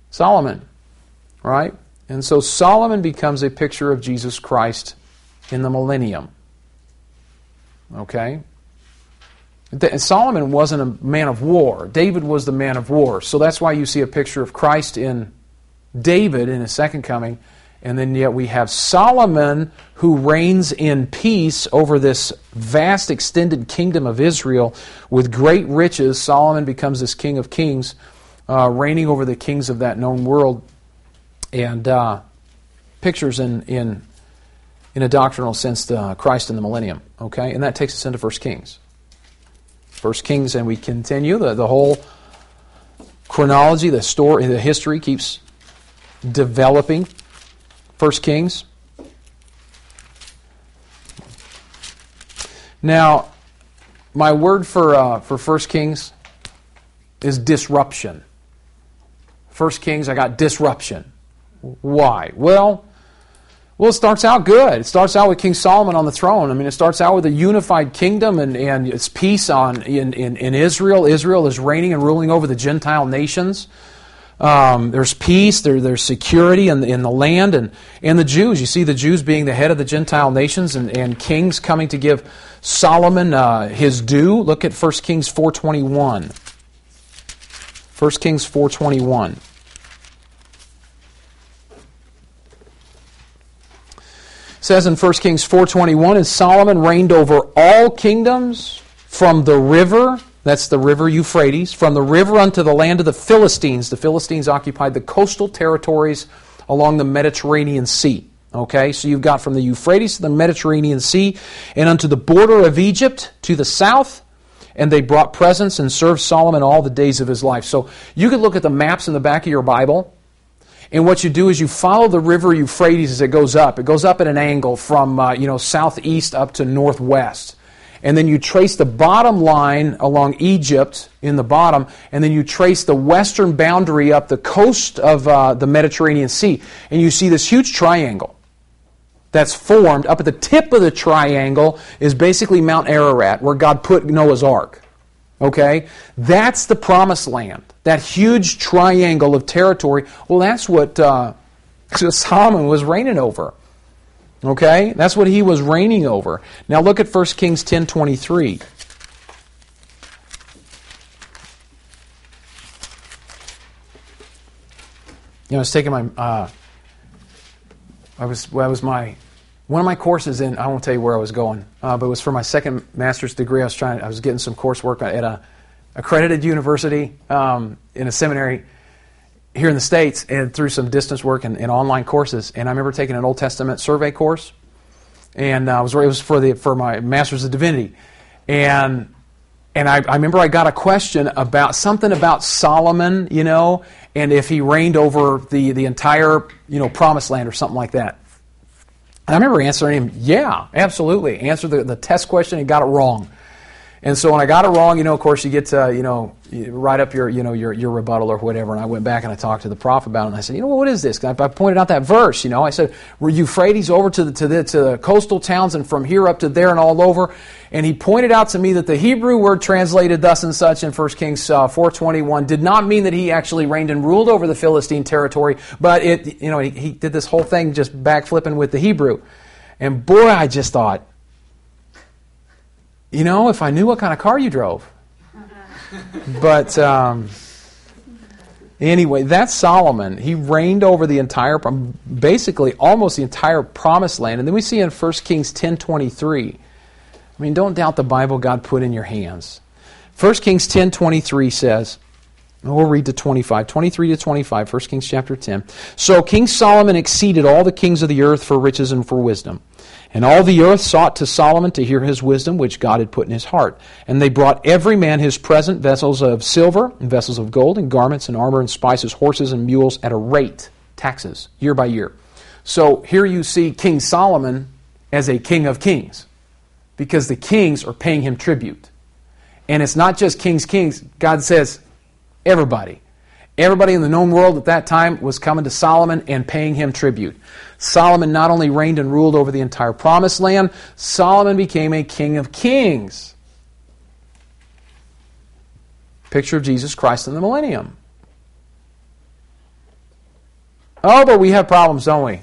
Solomon, right? And so Solomon becomes a picture of Jesus Christ in the millennium. Okay? And Solomon wasn't a man of war. David was the man of war. So that's why you see a picture of Christ in David in his second coming. And then yet we have Solomon who reigns in peace over this vast extended kingdom of Israel with great riches. Solomon becomes this king of kings, uh, reigning over the kings of that known world. And uh, pictures in, in, in a doctrinal sense the Christ in the millennium. Okay? And that takes us into First Kings. First Kings, and we continue. The, the whole chronology, the story, the history keeps developing. First Kings. Now, my word for uh, for First Kings is disruption. First Kings, I got disruption. Why? Well, well, it starts out good. It starts out with King Solomon on the throne. I mean, it starts out with a unified kingdom and, and it's peace on in, in, in Israel. Israel is reigning and ruling over the Gentile nations. Um, there's peace, there, there's security in the, in the land, and, and the Jews. You see the Jews being the head of the Gentile nations, and, and kings coming to give Solomon uh, his due. Look at First Kings four twenty-one. First Kings four twenty-one. It says in First Kings four twenty-one, and Solomon reigned over all kingdoms from the river. That's the river Euphrates. From the river unto the land of the Philistines. The Philistines occupied the coastal territories along the Mediterranean Sea. Okay, so you've got from the Euphrates to the Mediterranean Sea and unto the border of Egypt to the south. And they brought presents and served Solomon all the days of his life. So you could look at the maps in the back of your Bible. And what you do is you follow the river Euphrates as it goes up. It goes up at an angle from uh, you know southeast up to northwest. And then you trace the bottom line along Egypt in the bottom, and then you trace the western boundary up the coast of uh, the Mediterranean Sea. And you see this huge triangle that's formed. Up at the tip of the triangle is basically Mount Ararat, where God put Noah's Ark. Okay? That's the promised land. That huge triangle of territory. Well, that's what uh, Solomon was reigning over. Okay? That's what he was reigning over. Now look at First Kings ten twenty-three. You know, I was taking my, uh, I was, well, that was my, one of my courses in, I won't tell you where I was going, uh, but it was for my second master's degree. I was trying, I was getting some coursework at a accredited university um, in a seminary here in the States, and through some distance work and, and online courses. And I remember taking an Old Testament survey course, and uh, it was it was for the for my Master's of Divinity, and and I, I remember I got a question about something about Solomon, you know, and if he reigned over the the entire you know Promised Land or something like that. And I remember answering him, yeah, absolutely. Answered the, the test question and got it wrong. And so when I got it wrong, you know, of course, you get to, you know, you write up your, you know, your, your rebuttal or whatever. And I went back and I talked to the prof about it. And I said, you know, what is this? I, I pointed out that verse, you know. I said, we're Euphrates over to the, to the to the coastal towns and from here up to there and all over. And he pointed out to me that the Hebrew word translated thus and such in First Kings uh, four twenty-one did not mean that he actually reigned and ruled over the Philistine territory, but it, you know, he, he did this whole thing just backflipping with the Hebrew. And boy, I just thought, you know, if I knew what kind of car you drove. But um, anyway, that's Solomon. He reigned over the entire, basically almost the entire Promised Land. And then we see in First Kings ten twenty-three. I mean, don't doubt the Bible God put in your hands. First Kings ten twenty-three says, we'll read to twenty-five, twenty-three to twenty-five, First Kings chapter ten. So King Solomon exceeded all the kings of the earth for riches and for wisdom. And all the earth sought to Solomon to hear his wisdom, which God had put in his heart. And they brought every man his present, vessels of silver, and vessels of gold, and garments, and armor, and spices, horses, and mules, at a rate, taxes, year by year. So here you see King Solomon as a king of kings, because the kings are paying him tribute. And it's not just kings, kings. God says, everybody. Everybody in the known world at that time was coming to Solomon and paying him tribute. Solomon not only reigned and ruled over the entire Promised Land, Solomon became a king of kings. Picture of Jesus Christ in the millennium. Oh, but we have problems, don't we?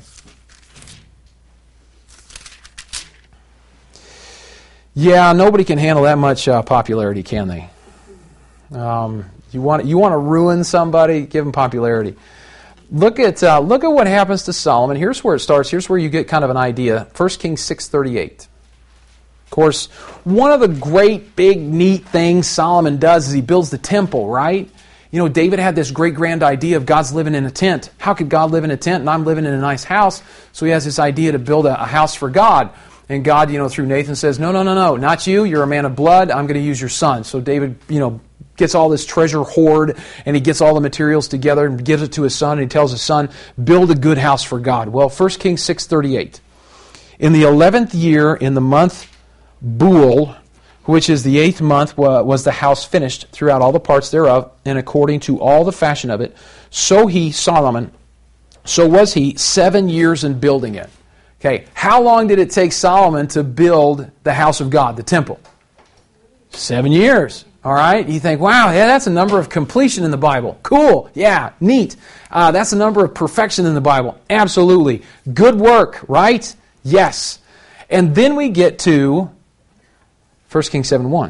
Yeah, nobody can handle that much uh, popularity, can they? Um, you want you want to ruin somebody, give them popularity. Look at uh, look at what happens to Solomon. Here's where it starts. Here's where you get kind of an idea. First Kings six thirty-eight. Of course, one of the great, big, neat things Solomon does is he builds the temple, right? You know, David had this great, grand idea of God's living in a tent. How could God live in a tent and I'm living in a nice house? So he has this idea to build a, a house for God. And God, you know, through Nathan says, no, no, no, no, not you. You're a man of blood. I'm going to use your son. So David, you know, gets all this treasure hoard and he gets all the materials together and gives it to his son. And he tells his son, build a good house for God. Well, First Kings six thirty-eight. In the eleventh year, in the month Bul, which is the eighth month, was the house finished throughout all the parts thereof, and according to all the fashion of it. So he, Solomon, so was he seven years in building it. Okay, how long did it take Solomon to build the house of God, the temple? Seven years. All right, you think, wow, yeah, that's a number of completion in the Bible. Cool, yeah, neat. Uh, that's a number of perfection in the Bible. Absolutely. Good work, right? Yes. And then we get to First Kings seven one.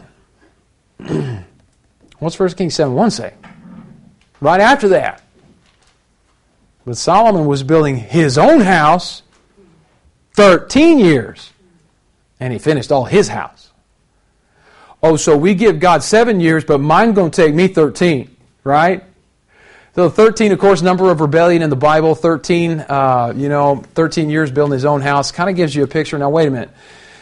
What's First Kings seven one say? Right after that. But Solomon was building his own house thirteen years. And he finished all his house. Oh, so we give God seven years, but mine's going to take me thirteen, right? So thirteen, of course, number of rebellion in the Bible. thirteen, uh, you know, thirteen years building his own house. Kind of gives you a picture. Now, wait a minute.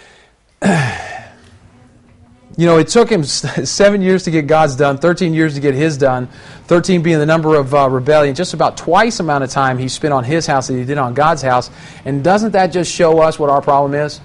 You know, it took him seven years to get God's done, thirteen years to get his done, thirteen being the number of uh, rebellion. Just about twice the amount of time he spent on his house that he did on God's house. And doesn't that just show us what our problem is?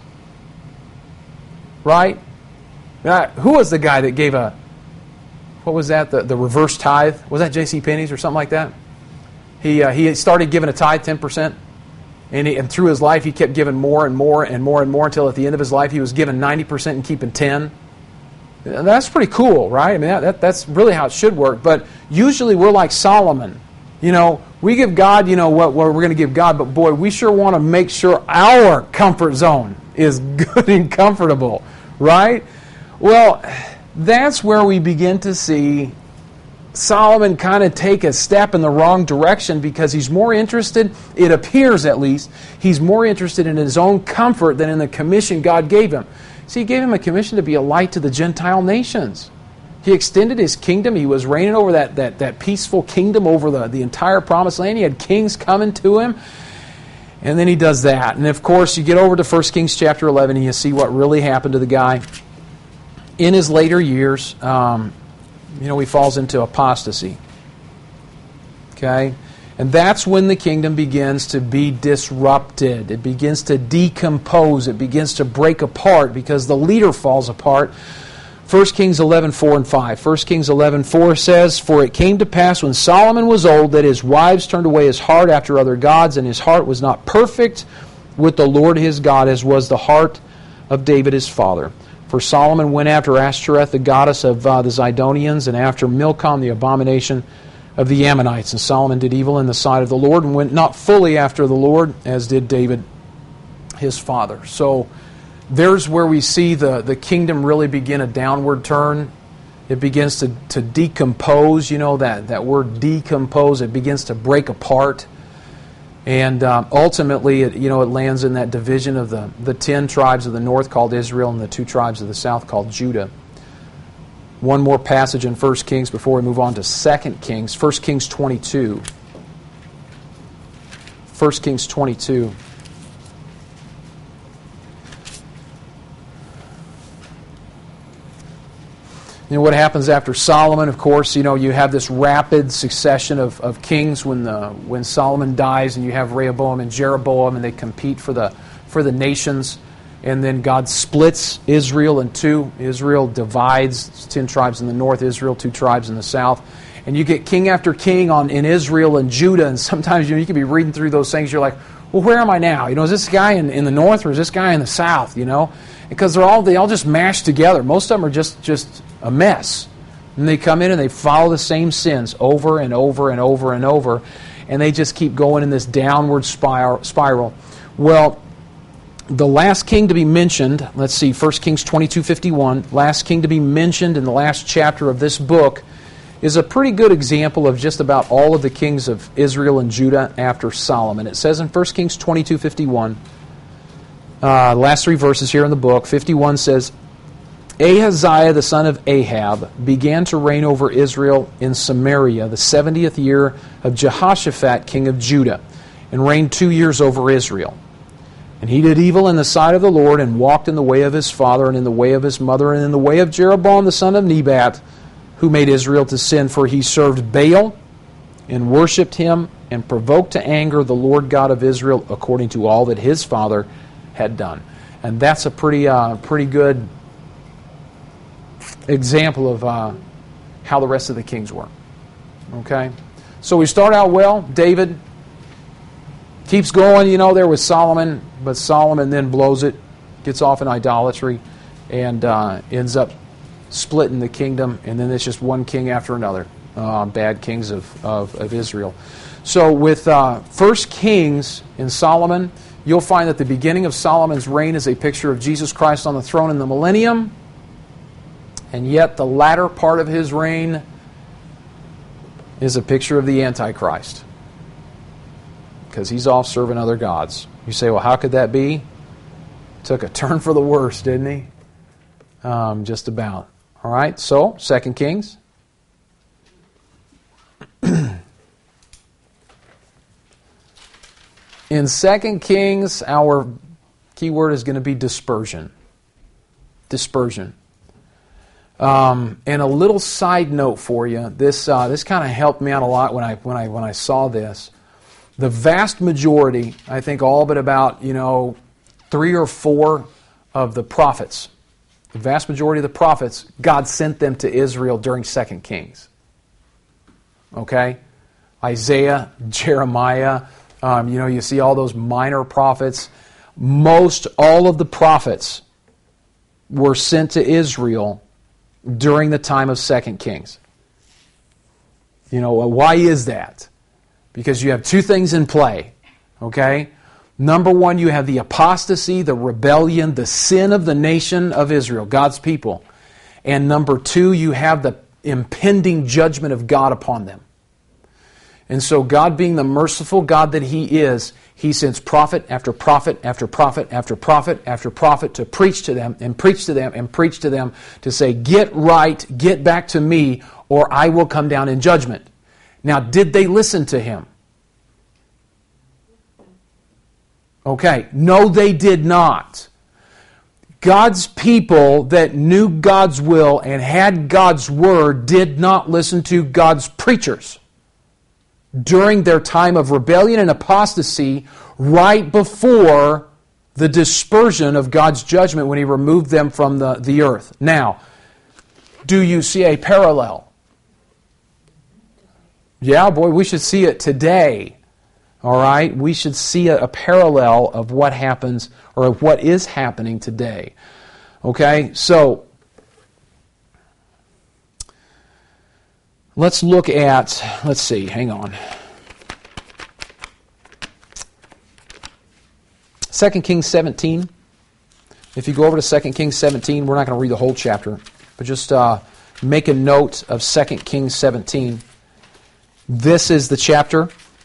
Right? Now, who was the guy that gave a, what was that, the, the reverse tithe? Was that J C Penney's or something like that? He uh, he started giving a tithe, ten percent. And, he, and through his life, he kept giving more and more and more and more until at the end of his life, he was giving ninety percent and keeping ten. That's pretty cool, right? I mean, that, that, that's really how it should work. But usually we're like Solomon. You know, we give God, you know, what, what we're going to give God, but boy, we sure want to make sure our comfort zone is good and comfortable, right? Well, that's where we begin to see Solomon kind of take a step in the wrong direction because he's more interested, it appears at least, he's more interested in his own comfort than in the commission God gave him. See, he gave him a commission to be a light to the Gentile nations. He extended his kingdom. He was reigning over that, that, that peaceful kingdom over the, the entire promised land. He had kings coming to him. And then he does that. And of course, you get over to First Kings chapter eleven and you see what really happened to the guy. In his later years, um, you know, he falls into apostasy. Okay? And that's when the kingdom begins to be disrupted. It begins to decompose. It begins to break apart because the leader falls apart. First Kings eleven, four and five. First Kings eleven, four says, For it came to pass when Solomon was old that his wives turned away his heart after other gods, and his heart was not perfect with the Lord his God, as was the heart of David his father. For Solomon went after Ashtoreth, the goddess of uh, the Zidonians, and after Milcom, the abomination of the Ammonites. And Solomon did evil in the sight of the Lord and went not fully after the Lord, as did David his father. So there's where we see the, the kingdom really begin a downward turn. It begins to, to decompose, you know, that, that word decompose. It begins to break apart. And um, ultimately, it, you know, it lands in that division of the, the ten tribes of the north called Israel and the two tribes of the south called Judah. One more passage in First Kings before we move on to Second Kings. First Kings twenty-two. First Kings twenty-two. You know what happens after Solomon? Of course, you know you have this rapid succession of, of kings when the when Solomon dies, and you have Rehoboam and Jeroboam, and they compete for the for the nations. And then God splits Israel in two. Israel divides, ten tribes in the north, Israel, two tribes in the south. And you get king after king on in Israel and Judah. And sometimes you know, you can be reading through those things. You're like, well, where am I now? You know, is this guy in, in the north or is this guy in the south? You know, because they're all they all just mashed together. Most of them are just just a mess. And they come in and they follow the same sins over and over and over and over. and they just keep going in this downward spiral. spiral. Well, the last king to be mentioned, let's see, First Kings twenty-two fifty-one, last king to be mentioned in the last chapter of this book is a pretty good example of just about all of the kings of Israel and Judah after Solomon. It says in First Kings twenty-two fifty-one, uh, last three verses here in the book, fifty-one says, Ahaziah the son of Ahab began to reign over Israel in Samaria the seventieth year of Jehoshaphat king of Judah, and reigned two years over Israel. And he did evil in the sight of the Lord, and walked in the way of his father, and in the way of his mother, and in the way of Jeroboam the son of Nebat, who made Israel to sin. For he served Baal, and worshipped him, and provoked to anger the Lord God of Israel, according to all that his father had done. And that's a pretty, uh, pretty good example of uh, how the rest of the kings were. Okay? So we start out well. David keeps going, you know, there with Solomon, but Solomon then blows it, gets off in idolatry, and uh, ends up splitting the kingdom, and then it's just one king after another, uh, bad kings of, of, of Israel. So with uh, First Kings in Solomon, you'll find that the beginning of Solomon's reign is a picture of Jesus Christ on the throne in the millennium, and yet the latter part of his reign is a picture of the Antichrist, because he's off serving other gods. You say, well, how could that be? Took a turn for the worse, didn't he? Um, just about. All right, so, Second Kings. In Second Kings, our key word is going to be dispersion. Dispersion. Um, and a little side note for you. This uh, this kind of helped me out a lot when I when I when I saw this. The vast majority, I think all but about, you know, three or four of the prophets, the vast majority of the prophets, God sent them to Israel during Second Kings. Okay? Isaiah, Jeremiah, um, you know, you see all those minor prophets. Most all of the prophets were sent to Israel during the time of Second Kings. You know, why is that? Because you have two things in play, okay? Number one, you have the apostasy, the rebellion, the sin of the nation of Israel, God's people. And number two, you have the impending judgment of God upon them. And so God, being the merciful God that He is, He sends prophet after prophet after prophet after prophet after prophet to preach to them and preach to them and preach to them to say, get right, get back to me, or I will come down in judgment. Now, did they listen to him? Okay, no, they did not. God's people that knew God's will and had God's word did not listen to God's preachers during their time of rebellion and apostasy, right before the dispersion of God's judgment when He removed them from the, the earth. Now, do you see a parallel? Yeah, boy, we should see it today. All right? We should see a, a parallel of what happens, or of what is happening today. Okay? So, let's look at, let's see, hang on. Second Kings seventeen. If you go over to Second Kings seventeen, we're not going to read the whole chapter, but just uh, make a note of Second Kings seventeen. This is the chapter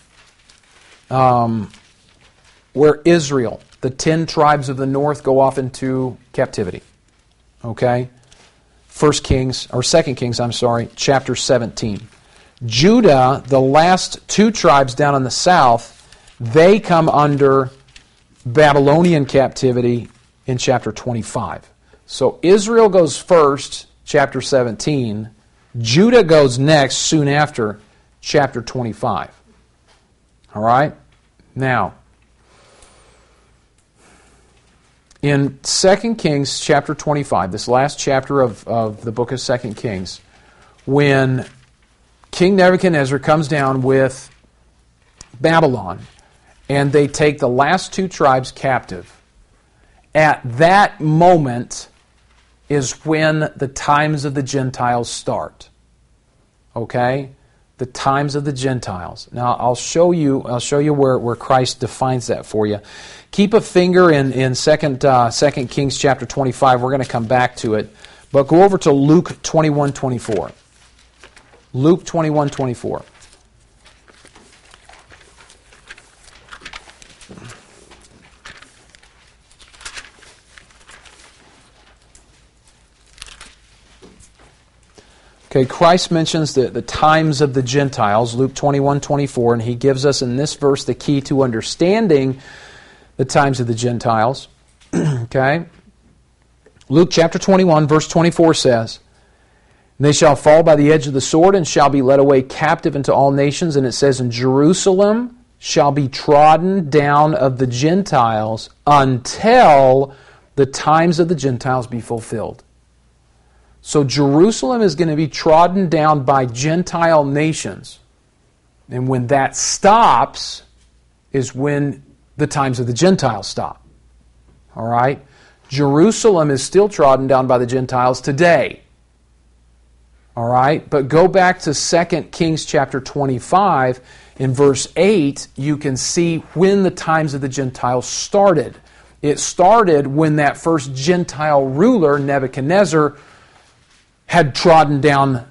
um, where Israel, the ten tribes of the north, go off into captivity. Okay? First Kings, or Second Kings, I'm sorry, chapter seventeen. Judah, the last two tribes down in the south, they come under Babylonian captivity in chapter twenty-five. So Israel goes first, chapter seventeen. Judah goes next, soon after, chapter twenty-five. All right? Now, in Second Kings chapter twenty-five, this last chapter of, of the book of Second Kings, when King Nebuchadnezzar comes down with Babylon, and they take the last two tribes captive, at that moment is when the times of the Gentiles start. Okay? the times of the Gentiles. Now, I'll show you. I'll show you where, where Christ defines that for you. Keep a finger in in Second uh, Second Kings chapter twenty-five. We're going to come back to it, but go over to Luke twenty-one twenty-four. Luke twenty-one twenty-four. Okay, Christ mentions the, the times of the Gentiles, Luke twenty-one twenty-four, and he gives us in this verse the key to understanding the times of the Gentiles. Okay? Luke chapter twenty-one, verse twenty-four says, "They shall fall by the edge of the sword and shall be led away captive into all nations." And it says, "And Jerusalem shall be trodden down of the Gentiles until the times of the Gentiles be fulfilled." So Jerusalem is going to be trodden down by Gentile nations. And when that stops is when the times of the Gentiles stop. All right? Jerusalem is still trodden down by the Gentiles today. All right? But go back to Second Kings chapter twenty-five. In verse eight, you can see when the times of the Gentiles started. It started when that first Gentile ruler, Nebuchadnezzar, had trodden down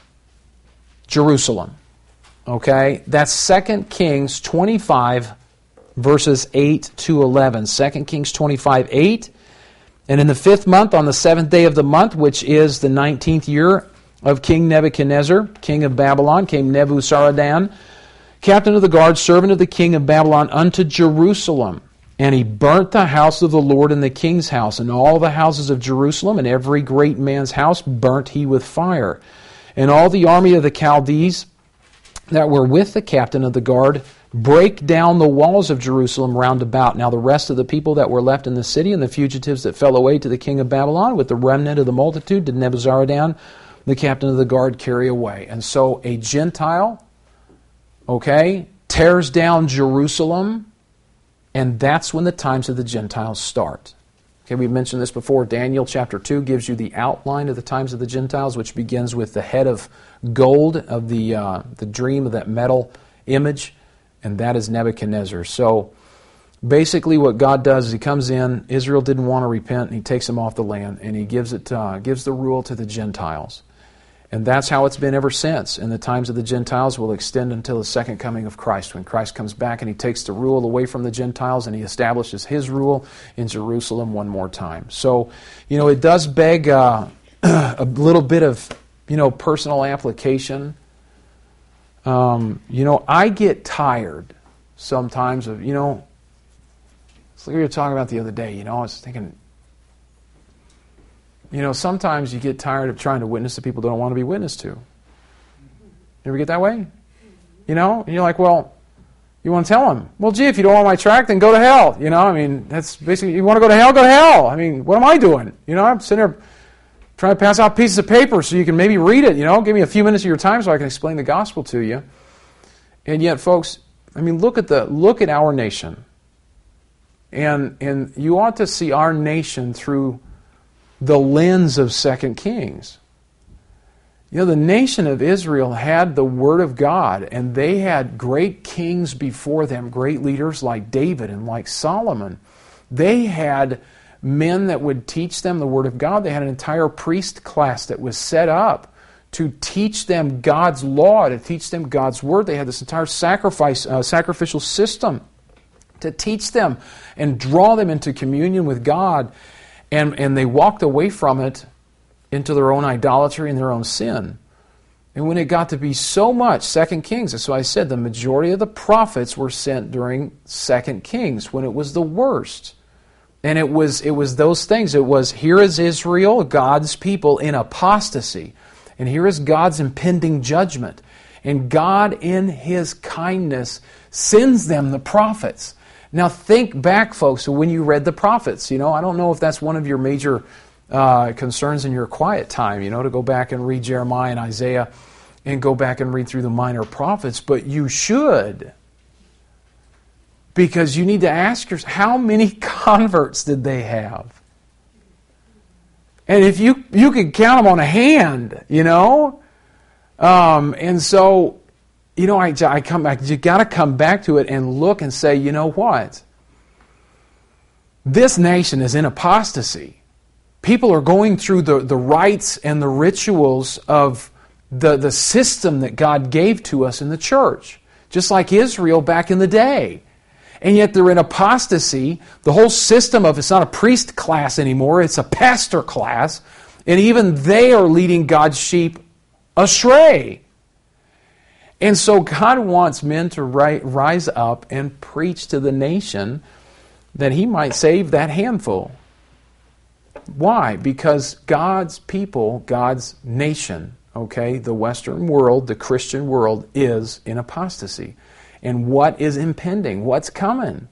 Jerusalem. Okay? That's Second Kings twenty-five, verses eight to eleven. Second Kings twenty-five, eight. "And in the fifth month, on the seventh day of the month, which is the nineteenth year of King Nebuchadnezzar, king of Babylon, came Nebuzaradan, captain of the guard, servant of the king of Babylon, unto Jerusalem. And he burnt the house of the Lord and the king's house, and all the houses of Jerusalem, and every great man's house burnt he with fire. And all the army of the Chaldees that were with the captain of the guard brake down the walls of Jerusalem round about. Now the rest of the people that were left in the city, and the fugitives that fell away to the king of Babylon, with the remnant of the multitude, did Nebuzaradan, the captain of the guard, carry away." And so a Gentile, okay, tears down Jerusalem, and that's when the times of the Gentiles start. Okay, we've mentioned this before. Daniel chapter two gives you the outline of the times of the Gentiles, which begins with the head of gold of the uh, the dream of that metal image, and that is Nebuchadnezzar. So basically what God does is he comes in, Israel didn't want to repent, and he takes them off the land, and he gives it uh, gives the rule to the Gentiles. And that's how it's been ever since. And the times of the Gentiles will extend until the second coming of Christ, when Christ comes back and he takes the rule away from the Gentiles and he establishes his rule in Jerusalem one more time. So, you know, it does beg uh, a little bit of, you know, personal application. Um, you know, I get tired sometimes of, you know, it's like we were talking about the other day, you know, I was thinking, you know, sometimes you get tired of trying to witness to people who don't want to be witnessed to. You ever get that way? You know? And you're like, well, you want to tell them, well, gee, if you don't want my tract, then go to hell. You know, I mean, that's basically, you want to go to hell, go to hell. I mean, what am I doing? You know, I'm sitting there trying to pass out pieces of paper so you can maybe read it, you know? Give me a few minutes of your time so I can explain the gospel to you. And yet, folks, I mean, look at the look at our nation. And and you ought to see our nation through the lens of Second Kings. You know, the nation of Israel had the Word of God, and they had great kings before them, great leaders like David and like Solomon. They had men that would teach them the Word of God. They had an entire priest class that was set up to teach them God's law, to teach them God's Word. They had this entire sacrifice, uh, sacrificial system to teach them and draw them into communion with God. And and they walked away from it into their own idolatry and their own sin. And when it got to be so much, Second Kings, that's why I said the majority of the prophets were sent during Second Kings, when it was the worst. And it was it was those things. It was, here is Israel, God's people, in apostasy. And here is God's impending judgment. And God, in His kindness, sends them the prophets. Now think back, folks, to when you read the prophets. You know, I don't know if that's one of your major uh, concerns in your quiet time, you know, to go back and read Jeremiah and Isaiah and go back and read through the minor prophets. But you should, because you need to ask yourself, how many converts did they have? And if you you could count them on a hand, you know? Um, and so you know, I, I come back, you got to come back to it and look and say, you know what? This nation is in apostasy. People are going through the, the rites and the rituals of the, the system that God gave to us in the church, just like Israel back in the day. And yet they're in apostasy. The whole system of it's not a priest class anymore, it's a pastor class. And even they are leading God's sheep astray. And so God wants men to ri- rise up and preach to the nation that He might save that handful. Why? Because God's people, God's nation, okay, the Western world, the Christian world, is in apostasy. And what is impending? What's coming?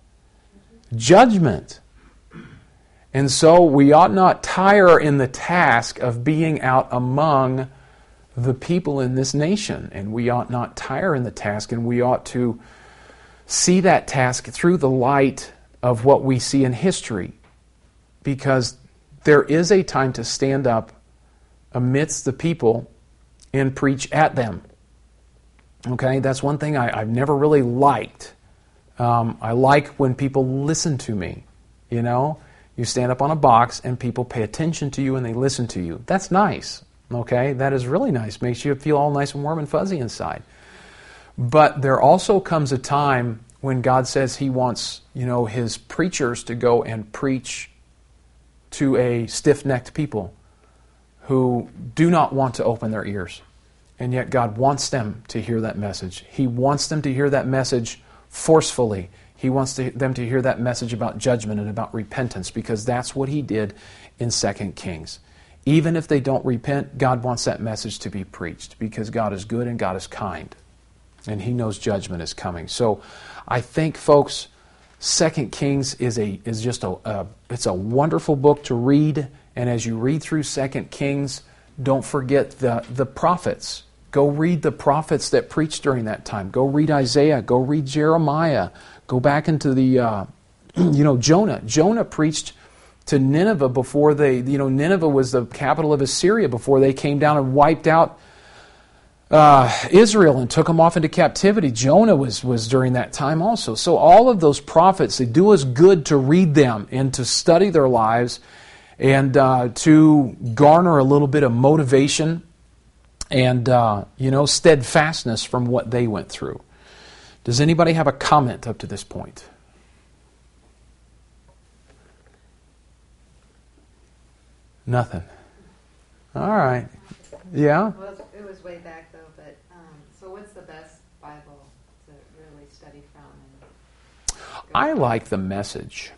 Judgment. And so we ought not tire in the task of being out among the people in this nation. And we ought not tire in the task, and we ought to see that task through the light of what we see in history. Because there is a time to stand up amidst the people and preach at them. Okay, that's one thing I, I've never really liked. Um, I like when people listen to me. You know, you stand up on a box and people pay attention to you and they listen to you. That's nice. Okay, that is really nice. Makes you feel all nice and warm and fuzzy inside. But there also comes a time when God says He wants, you know, His preachers to go and preach to a stiff-necked people who do not want to open their ears. And yet God wants them to hear that message. He wants them to hear that message forcefully. He wants to, them to hear that message about judgment and about repentance, because that's what He did in Second Kings. Even if they don't repent, God wants that message to be preached, because God is good and God is kind. And He knows judgment is coming. So I think, folks, Second Kings is a is just a, a it's a wonderful book to read. And as you read through Second Kings, don't forget the, the prophets. Go read the prophets that preached during that time. Go read Isaiah. Go read Jeremiah. Go back into the, uh, you know, Jonah. Jonah preached to Nineveh before they, you know, Nineveh was the capital of Assyria before they came down and wiped out uh, Israel and took them off into captivity. Jonah was, was during that time also. So all of those prophets, they do us good to read them and to study their lives and uh, to garner a little bit of motivation and, uh, you know, steadfastness from what they went through. Does anybody have a comment up to this point? Nothing. All right. Yeah? Well, it was way back though, but um, so what's the best Bible to really study from? And I like the Message.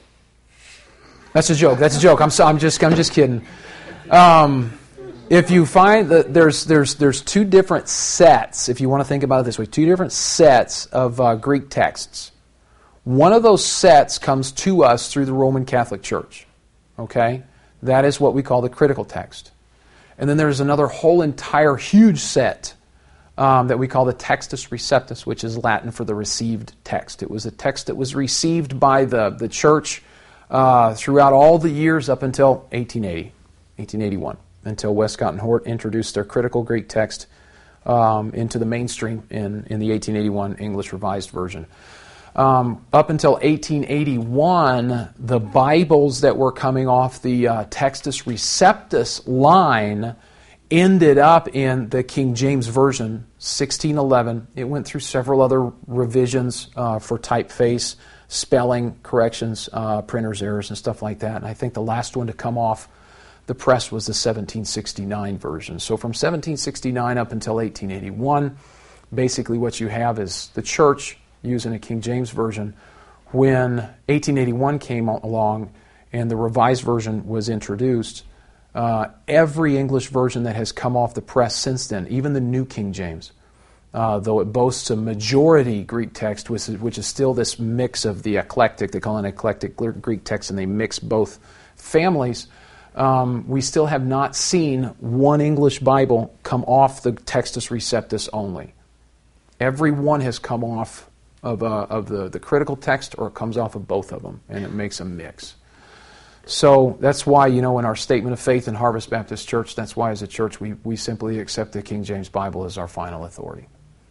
That's a joke. That's a joke. I'm so, I'm just I'm just kidding. Um, if you find that there's there's there's two different sets, if you want to think about it this way, two different sets of uh, Greek texts. One of those sets comes to us through the Roman Catholic Church. Okay? That is what we call the critical text. And then there's another whole entire huge set um, that we call the Textus Receptus, which is Latin for the received text. It was a text that was received by the, the church uh, throughout all the years up until eighteen eighty, eighteen eighty-one, until Westcott and Hort introduced their critical Greek text um, into the mainstream in, in the eighteen eighty-one English Revised Version. Um, up until eighteen eighty-one, the Bibles that were coming off the uh, Textus Receptus line ended up in the King James Version, sixteen eleven. It went through several other revisions uh, for typeface, spelling corrections, uh, printer's errors, and stuff like that. And I think the last one to come off the press was the seventeen sixty-nine version. So from seventeen sixty-nine up until eighteen eighty-one, basically what you have is the church using a King James Version. When eighteen eighty-one came along and the Revised Version was introduced, uh, every English version that has come off the press since then, even the New King James, uh, though it boasts a majority Greek text, which is, which is still this mix of the eclectic, they call it an eclectic Greek text, and they mix both families, um, we still have not seen one English Bible come off the Textus Receptus only. Every one has come off of, uh, of the, the critical text, or it comes off of both of them, and it makes a mix. So that's why, you know, in our statement of faith in Harvest Baptist Church, that's why as a church we, we simply accept the King James Bible as our final authority.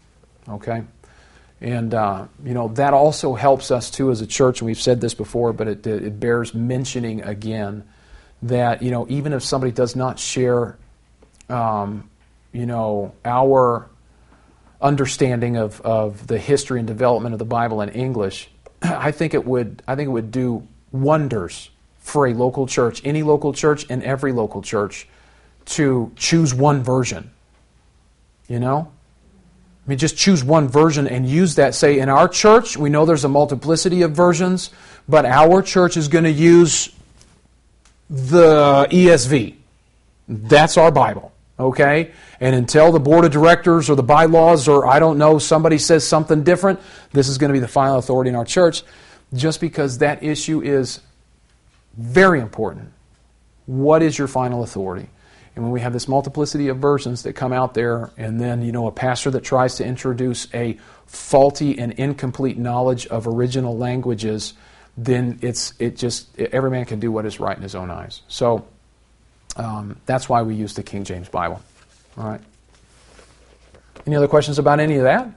Okay? And, uh, you know, that also helps us, too, as a church, and we've said this before, but it, it bears mentioning again, that, you know, even if somebody does not share, um, you know, our understanding of, of the history and development of the Bible in English, I think it would I think it would do wonders for a local church, any local church and every local church, to choose one version. You know? I mean, just choose one version and use that. Say, in our church, we know there's a multiplicity of versions, but our church is going to use the E S V. That's our Bible, okay? And until the board of directors or the bylaws or, I don't know, somebody says something different, this is going to be the final authority in our church, just because that issue is very important. What is your final authority? And when we have this multiplicity of versions that come out there, and then, you know, a pastor that tries to introduce a faulty and incomplete knowledge of original languages, then it's it just every man can do what is right in his own eyes. So um, that's why we use the King James Bible. All right. Any other questions about any of that?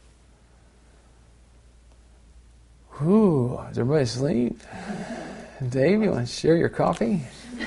Ooh, is everybody asleep? Dave, you want to share your coffee?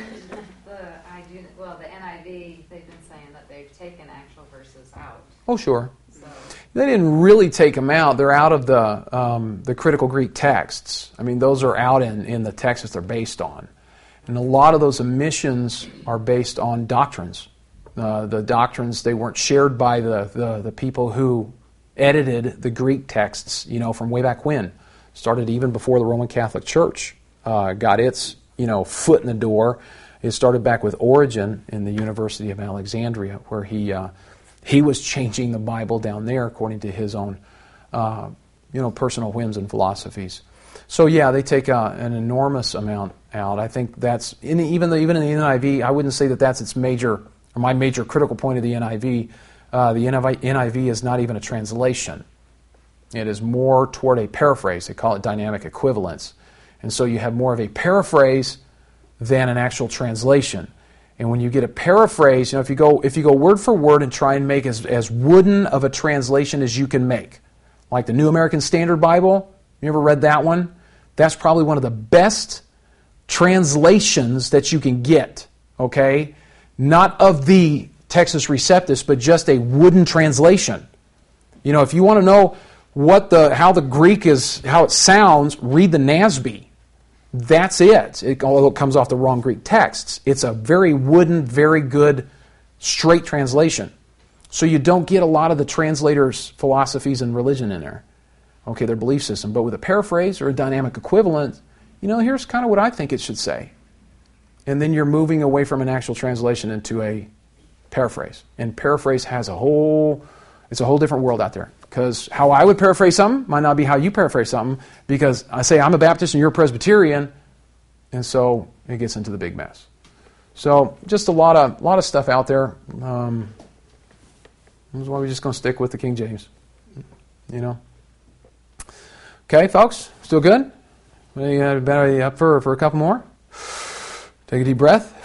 The I do well the N I V. They've been saying that they've taken actual verses out. Oh, sure. So They didn't really take them out. They're out of the um, the critical Greek texts. I mean, those are out in, in the texts that they're based on. And a lot of those omissions are based on doctrines. Uh, the doctrines, they weren't shared by the, the, the people who edited the Greek texts, you know, from way back when. Started even before the Roman Catholic Church uh, got its, you know, foot in the door. It started back with Origen in the University of Alexandria, where he uh, he was changing the Bible down there according to his own, uh, you know, personal whims and philosophies. So yeah, they take uh, an enormous amount out. I think that's in the, even the, even in the N I V. I wouldn't say that that's its major or my major critical point of the N I V. Uh, the N I V is not even a translation. It is more toward a paraphrase. They call it dynamic equivalence. And so you have more of a paraphrase than an actual translation. And when you get a paraphrase, you know, if you go if you go word for word and try and make as, as wooden of a translation as you can make, like the New American Standard Bible, you ever read that one? That's probably one of the best translations that you can get, okay? Not of the Textus Receptus, but just a wooden translation. You know, if you want to know what the how the Greek is, how it sounds, read the N A S B. That's it. it. Although it comes off the wrong Greek texts. It's a very wooden, very good, straight translation. So you don't get a lot of the translators' philosophies and religion in there. Okay, their belief system. But with a paraphrase or a dynamic equivalent, you know, here's kind of what I think it should say. And then you're moving away from an actual translation into a paraphrase. And paraphrase has a whole, it's a whole different world out there. Because how I would paraphrase something might not be how you paraphrase something. Because I say I'm a Baptist and you're a Presbyterian, and so it gets into the big mess. So just a lot of lot of stuff out there. Um, that's why we're just going to stick with the King James. You know. Okay, folks, still good? Anybody up for for a couple more? Take a deep breath.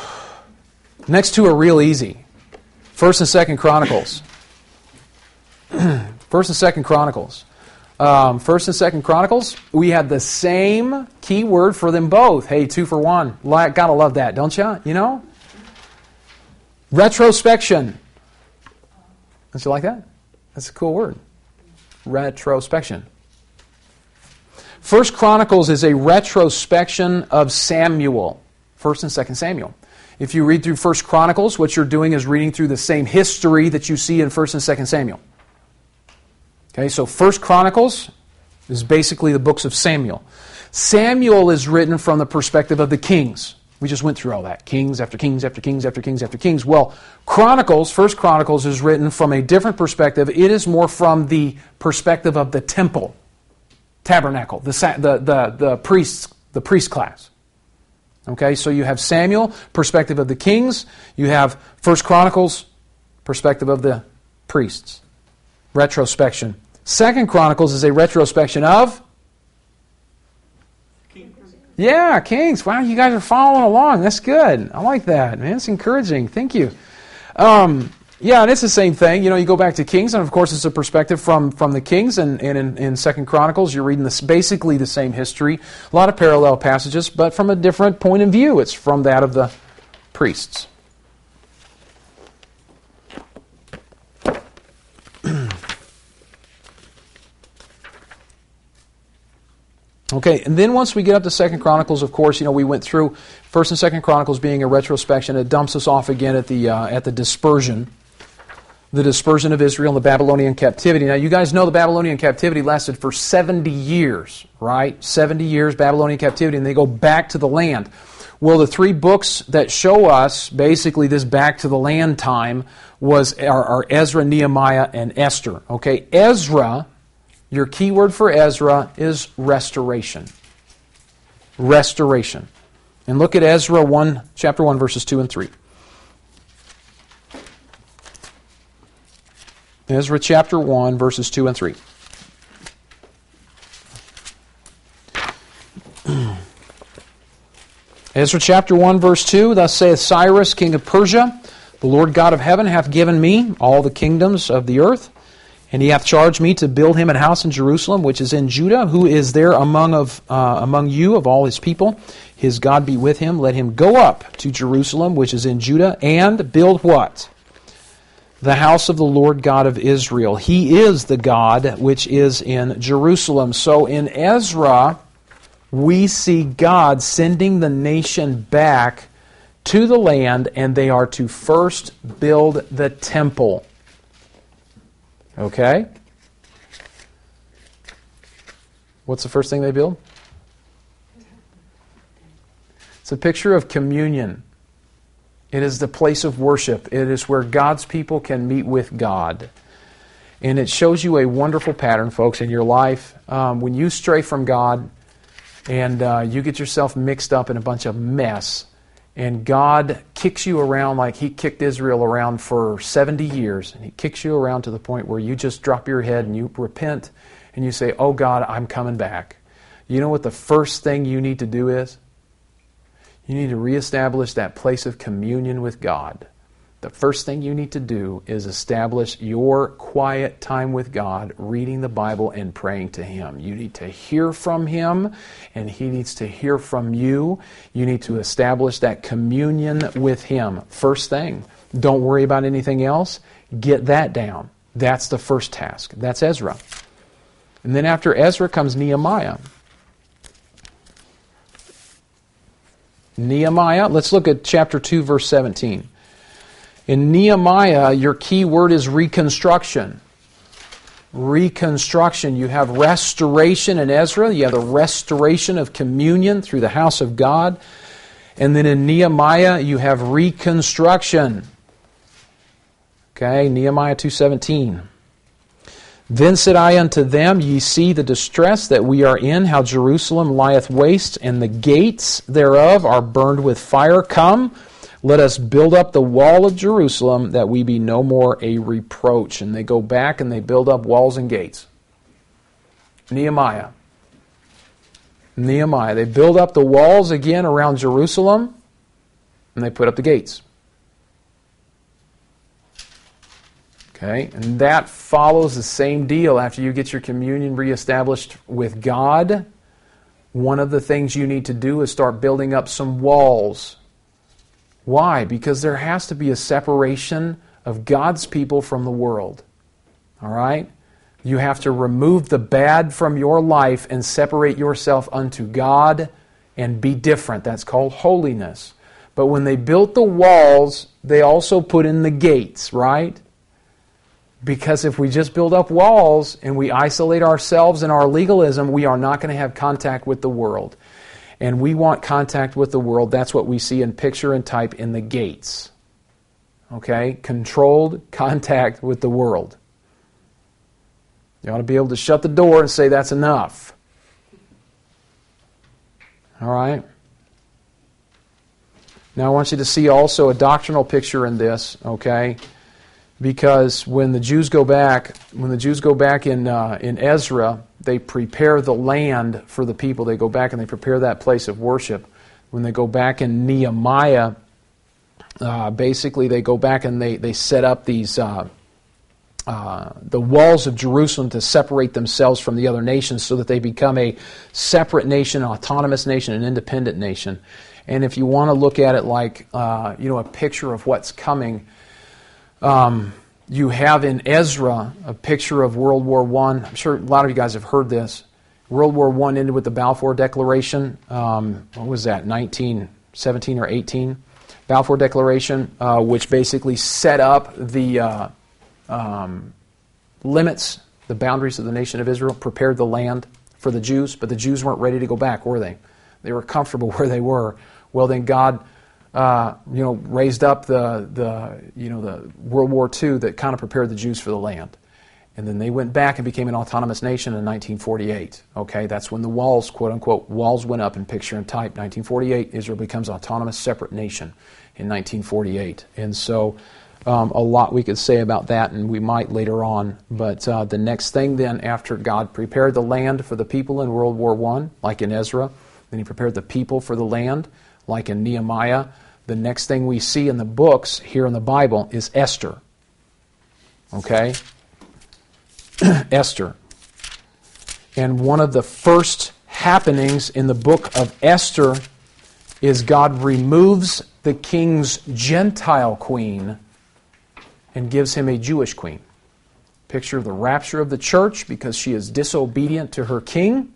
Next two are real easy. First and Second Chronicles. First and Second Chronicles. Um, First and Second Chronicles, we had the same key word for them both. Hey, two for one. Gotta love that, don't you? You know? Retrospection. Don't you like that? That's a cool word. Retrospection. First Chronicles is a retrospection of Samuel. First and Second Samuel. If you read through First Chronicles, what you're doing is reading through the same history that you see in First and Second Samuel. Okay, so First Chronicles is basically the books of Samuel. Samuel is written from the perspective of the kings. We just went through all that. Kings after kings after kings after kings after kings. Well, Chronicles, First Chronicles is written from a different perspective. It is more from the perspective of the temple, tabernacle, the the the, the priests, the priest class. Okay, so you have Samuel, perspective of the kings. You have First Chronicles, perspective of the priests. Retrospection. Second Chronicles is a retrospection of? Kings. Yeah, kings. Wow, you guys are following along. That's good. I like that, man. It's encouraging. Thank you. Um, Yeah, and it's the same thing. You know, you go back to Kings, and of course it's a perspective from, from the Kings, and, and in, in Second Chronicles you're reading this basically the same history. A lot of parallel passages, but from a different point of view. It's from that of the priests. Okay, and then once we get up to Second Chronicles, of course, you know, we went through First and Second Chronicles being a retrospection. It dumps us off again at the uh, at the dispersion, the dispersion of Israel and the Babylonian captivity. Now, you guys know the Babylonian captivity lasted for seventy years, right? seventy years Babylonian captivity, and they go back to the land. Well, the three books that show us basically this back to the land time was are, are Ezra, Nehemiah, and Esther. Okay, Ezra. Your key word for Ezra is restoration. Restoration. And look at Ezra one, chapter one, verses two and three. Ezra chapter one, verses two and three. Ezra chapter one, verse two, Thus saith Cyrus, king of Persia, The Lord God of heaven hath given me all the kingdoms of the earth, and he hath charged me to build him an house in Jerusalem, which is in Judah, who is there among of uh, among you of all his people. His God be with him. Let him go up to Jerusalem, which is in Judah, and build what? The house of the Lord God of Israel. He is the God which is in Jerusalem. So in Ezra, we see God sending the nation back to the land, and they are to first build the temple. Okay? What's the first thing they build? It's a picture of communion. It is the place of worship. It is where God's people can meet with God. And it shows you a wonderful pattern, folks, in your life. Um, when you stray from God and uh, you get yourself mixed up in a bunch of mess, and God kicks you around like He kicked Israel around for seventy years. And He kicks you around to the point where you just drop your head and you repent and you say, oh God, I'm coming back. You know what the first thing you need to do is? You need to reestablish that place of communion with God. The first thing you need to do is establish your quiet time with God, reading the Bible and praying to Him. You need to hear from Him, and He needs to hear from you. You need to establish that communion with Him. First thing. Don't worry about anything else. Get that down. That's the first task. That's Ezra. And then after Ezra comes Nehemiah. Nehemiah, let's look at chapter two, verse seventeen. In Nehemiah, your key word is reconstruction. Reconstruction. You have restoration in Ezra. You have the restoration of communion through the house of God. And then in Nehemiah, you have reconstruction. Okay, Nehemiah two seventeen. Then said I unto them, Ye see the distress that we are in, how Jerusalem lieth waste, and the gates thereof are burned with fire. Come, let us build up the wall of Jerusalem, that we be no more a reproach. And they go back and they build up walls and gates. Nehemiah. Nehemiah. They build up the walls again around Jerusalem, and they put up the gates. Okay, and that follows the same deal. After you get your communion reestablished with God, one of the things you need to do is start building up some walls. Why? Because there has to be a separation of God's people from the world. All right? You have to remove the bad from your life and separate yourself unto God and be different. That's called holiness. But when they built the walls, they also put in the gates, right? Because if we just build up walls and we isolate ourselves in our legalism, we are not going to have contact with the world. And we want contact with the world. That's what we see in picture and type in the gates. Okay? Controlled contact with the world. You ought to be able to shut the door and say, that's enough. All right? Now I want you to see also a doctrinal picture in this, okay? Because when the Jews go back, when the Jews go back in uh, in Ezra, they prepare the land for the people. They go back and they prepare that place of worship. When they go back in Nehemiah, uh, basically they go back and they, they set up these uh, uh, the walls of Jerusalem to separate themselves from the other nations so that they become a separate nation, an autonomous nation, an independent nation. And if you want to look at it like uh, you know, a picture of what's coming, um, you have in Ezra a picture of World War One. I'm sure a lot of you guys have heard this. World War One ended with the Balfour Declaration. Um, what was that, nineteen seventeen or eighteen? Balfour Declaration, uh, which basically set up the uh, um, limits, the boundaries of the nation of Israel, prepared the land for the Jews, but the Jews weren't ready to go back, were they? They were comfortable where they were. Well, then God, uh, you know, raised up the the you know the World War Two that kind of prepared the Jews for the land. And then they went back and became an autonomous nation in nineteen forty-eight. Okay, that's when the walls, quote unquote, walls went up in picture and type. nineteen forty-eight, Israel becomes an autonomous, separate nation in nineteen forty-eight. And so um, a lot we could say about that, and we might later on. But uh, the next thing then, after God prepared the land for the people in World War One, like in Ezra, then He prepared the people for the land, like in Nehemiah. The next thing we see in the books here in the Bible is Esther. Okay? Esther. And one of the first happenings in the book of Esther is God removes the king's Gentile queen and gives him a Jewish queen. Picture of the rapture of the church because she is disobedient to her king.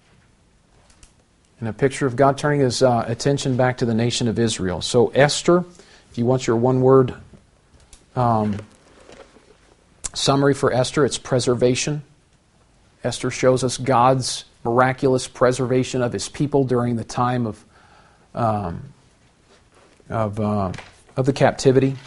And a picture of God turning His uh, attention back to the nation of Israel. So Esther, if you want your one-word um, summary for Esther, it's preservation. Esther shows us God's miraculous preservation of His people during the time of um, of uh, of the captivity,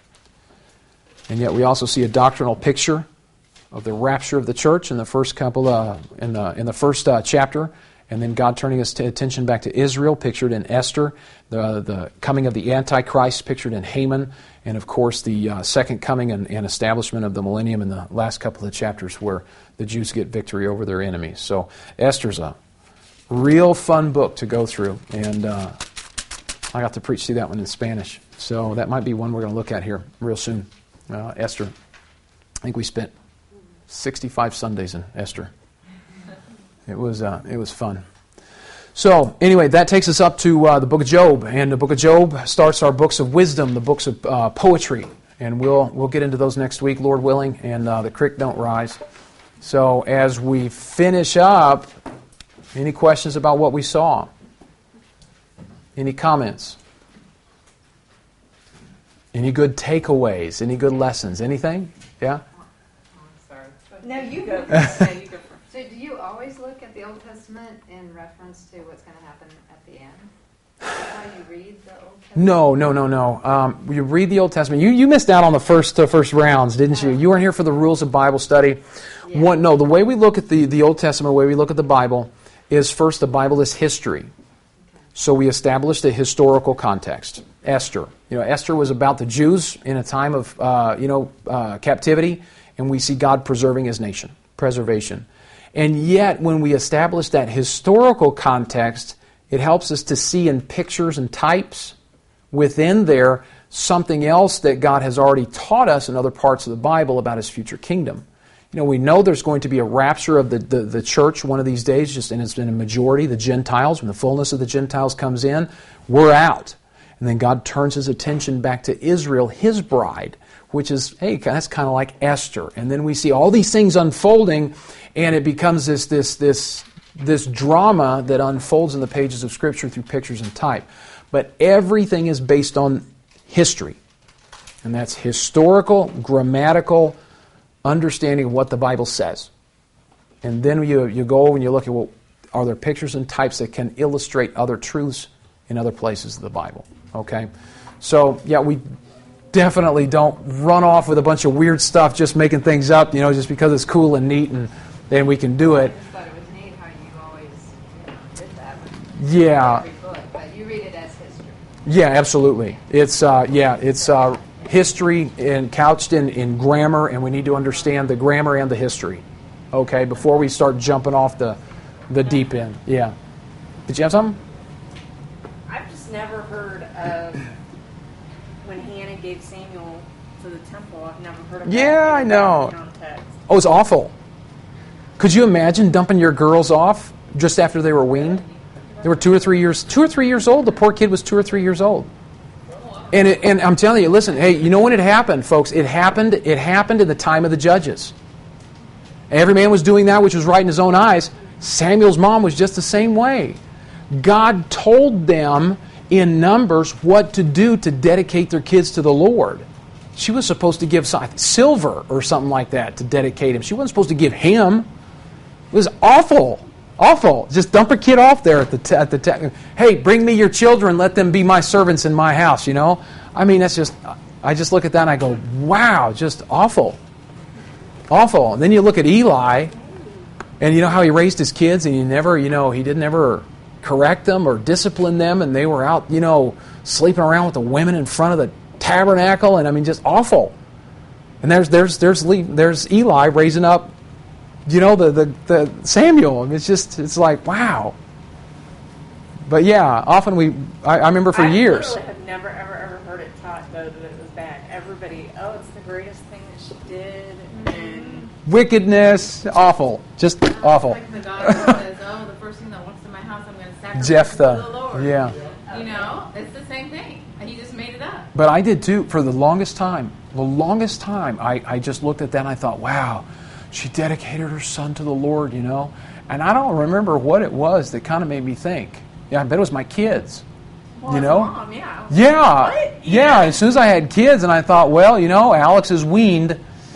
and yet we also see a doctrinal picture of the rapture of the church in the first couple uh, in the in the first uh, chapter, and then God turning His t- attention back to Israel, pictured in Esther, the the coming of the Antichrist, pictured in Haman. And, of course, the uh, second coming and, and establishment of the millennium in the last couple of chapters where the Jews get victory over their enemies. So Esther's a real fun book to go through. And uh, I got to preach through that one in Spanish. So that might be one we're going to look at here real soon. Uh, Esther. I think we spent sixty-five Sundays in Esther. It was uh, it was fun. So, anyway, that takes us up to uh, the book of Job. And the book of Job starts our books of wisdom, the books of uh, poetry. And we'll we'll get into those next week, Lord willing, and uh, the creek don't rise. So, as we finish up, any questions about what we saw? Any comments? Any good takeaways? Any good lessons? Anything? Yeah? Sorry. No, you go. go. Yeah, you go. So do you always look at the Old Testament in reference to what's going to happen at the end? Is that how you read the Old Testament? No, no, no, no. Um, you read the Old Testament. You you missed out on the first uh, first rounds, didn't you? You weren't here for the rules of Bible study. Yeah. One, no, the way we look at the, the Old Testament, the way we look at the Bible, is first the Bible is history. Okay. So we established a historical context. Esther. You know, Esther was about the Jews in a time of, uh, you know, uh, captivity, and we see God preserving His nation, preservation. And yet, when we establish that historical context, it helps us to see in pictures and types within there something else that God has already taught us in other parts of the Bible about His future kingdom. You know, we know there's going to be a rapture of the, the, the church one of these days, just and it's been a majority, the Gentiles. When the fullness of the Gentiles comes in, we're out. And then God turns His attention back to Israel, His bride, which is, hey, that's kind of like Esther. And then we see all these things unfolding, and it becomes this this this this drama that unfolds in the pages of Scripture through pictures and type. But everything is based on history. And that's historical, grammatical understanding of what the Bible says. And then you, you go and you look at, well, are there pictures and types that can illustrate other truths in other places of the Bible? Okay? So, yeah, we definitely don't run off with a bunch of weird stuff just making things up, you know, just because it's cool and neat and then we can do it. I just thought it was neat how you always, you know, did that with Yeah. every book, but you read it as history. Yeah, absolutely. It's uh, yeah, it's uh, history and couched in, in grammar, and we need to understand the grammar and the history. Okay, before we start jumping off the the deep end. Yeah. Did you have something? I've just never heard of when Hannah gave Samuel to the temple, I've never heard of Yeah, that I in know. that context. Oh, it's awful. Could you imagine dumping your girls off just after they were weaned? They were two or three years, two or three years old. The poor kid was two or three years old. And it, and I'm telling you, listen, hey, you know when it happened, folks? It happened. It happened in the time of the judges. Every man was doing that which was right in his own eyes. Samuel's mom was just the same way. God told them in Numbers what to do to dedicate their kids to the Lord. She was supposed to give some, silver or something like that to dedicate him. She wasn't supposed to give him. It was awful. Awful. Just dump a kid off there at the t- at the t- hey, bring me your children, let them be my servants in my house, you know? I mean, that's just, I just look at that and I go, wow, just awful. Awful. And then you look at Eli, and you know how he raised his kids, and he never, you know, he didn't ever correct them or discipline them, and they were out, you know, sleeping around with the women in front of the tabernacle, and I mean, just awful. And there's there's there's Le- there's Eli raising up, you know, the, the, the Samuel. It's just, it's like, wow. But yeah, often we, I, I remember for I years. literally have never, ever, ever heard it taught, though, that it was bad. Everybody, oh, it's the greatest thing that she did. And Wickedness, awful. Just awful. Like the daughter says, oh, the first thing that walks in my house, I'm going to sacrifice Jephthah, to the Lord. yeah. You know, it's the same thing. He just made it up. But I did too, for the longest time. The longest time, I, I just looked at that and I thought, wow, she dedicated her son to the Lord, you know. And I don't remember what it was that kind of made me think. Yeah, I bet it was my kids. well, you as a know? mom, yeah. Yeah, What? yeah. As soon as I had kids, and I thought, well, you know, Alex is weaned.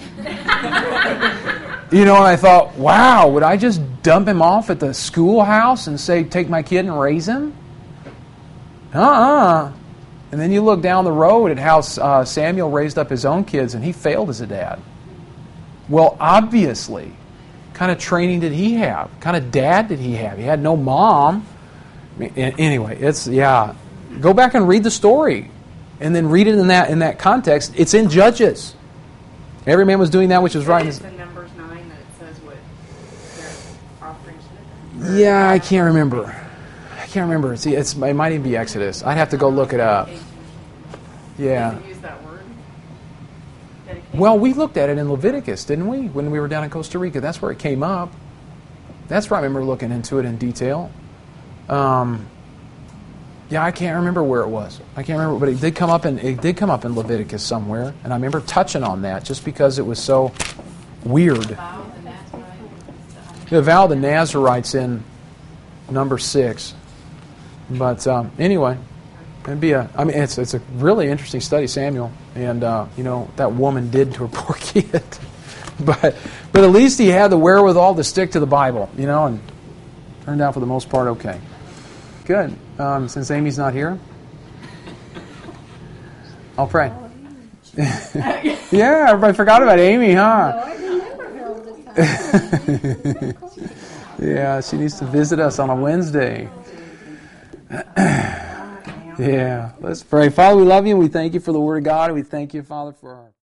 You know, and I thought, wow, would I just dump him off at the schoolhouse and say, take my kid and raise him? Uh-uh. And then you look down the road at how uh, Samuel raised up his own kids, and he failed as a dad. Well, obviously, kind of training did he have? Kind of dad did he have? He had no mom. I mean, anyway, it's, yeah. Go back and read the story, and then read it in that in that context. It's in Judges. Every man was doing that which was right. in It's his- in Numbers nine that it says what their offerings should be. Yeah, I can't remember. I can't remember. It's, it's it might even be Exodus. I'd have to go look it up. Yeah. Does it use that word? Dedication? Well, we looked at it in Leviticus, didn't we? When we were down in Costa Rica, that's where it came up. That's where I remember looking into it in detail. Um, yeah, I can't remember where it was. I can't remember, but it did come up in it did come up in Leviticus somewhere, and I remember touching on that just because it was so weird. Vow of the Nazarite. The vow of the Nazarites in number six. But um, anyway, it'd be a. I mean, it's it's a really interesting study, Samuel, and uh, you know that woman did to her poor kid. but but at least he had the wherewithal to stick to the Bible, you know, and turned out for the most part okay. Good. Um, since Amy's not here, I'll pray. Yeah, everybody forgot about Amy, huh? No, I remember her all the time. Yeah, she needs to visit us on a Wednesday. Yeah, let's pray. Father, we love you and we thank you for the Word of God, and we thank you, Father, for our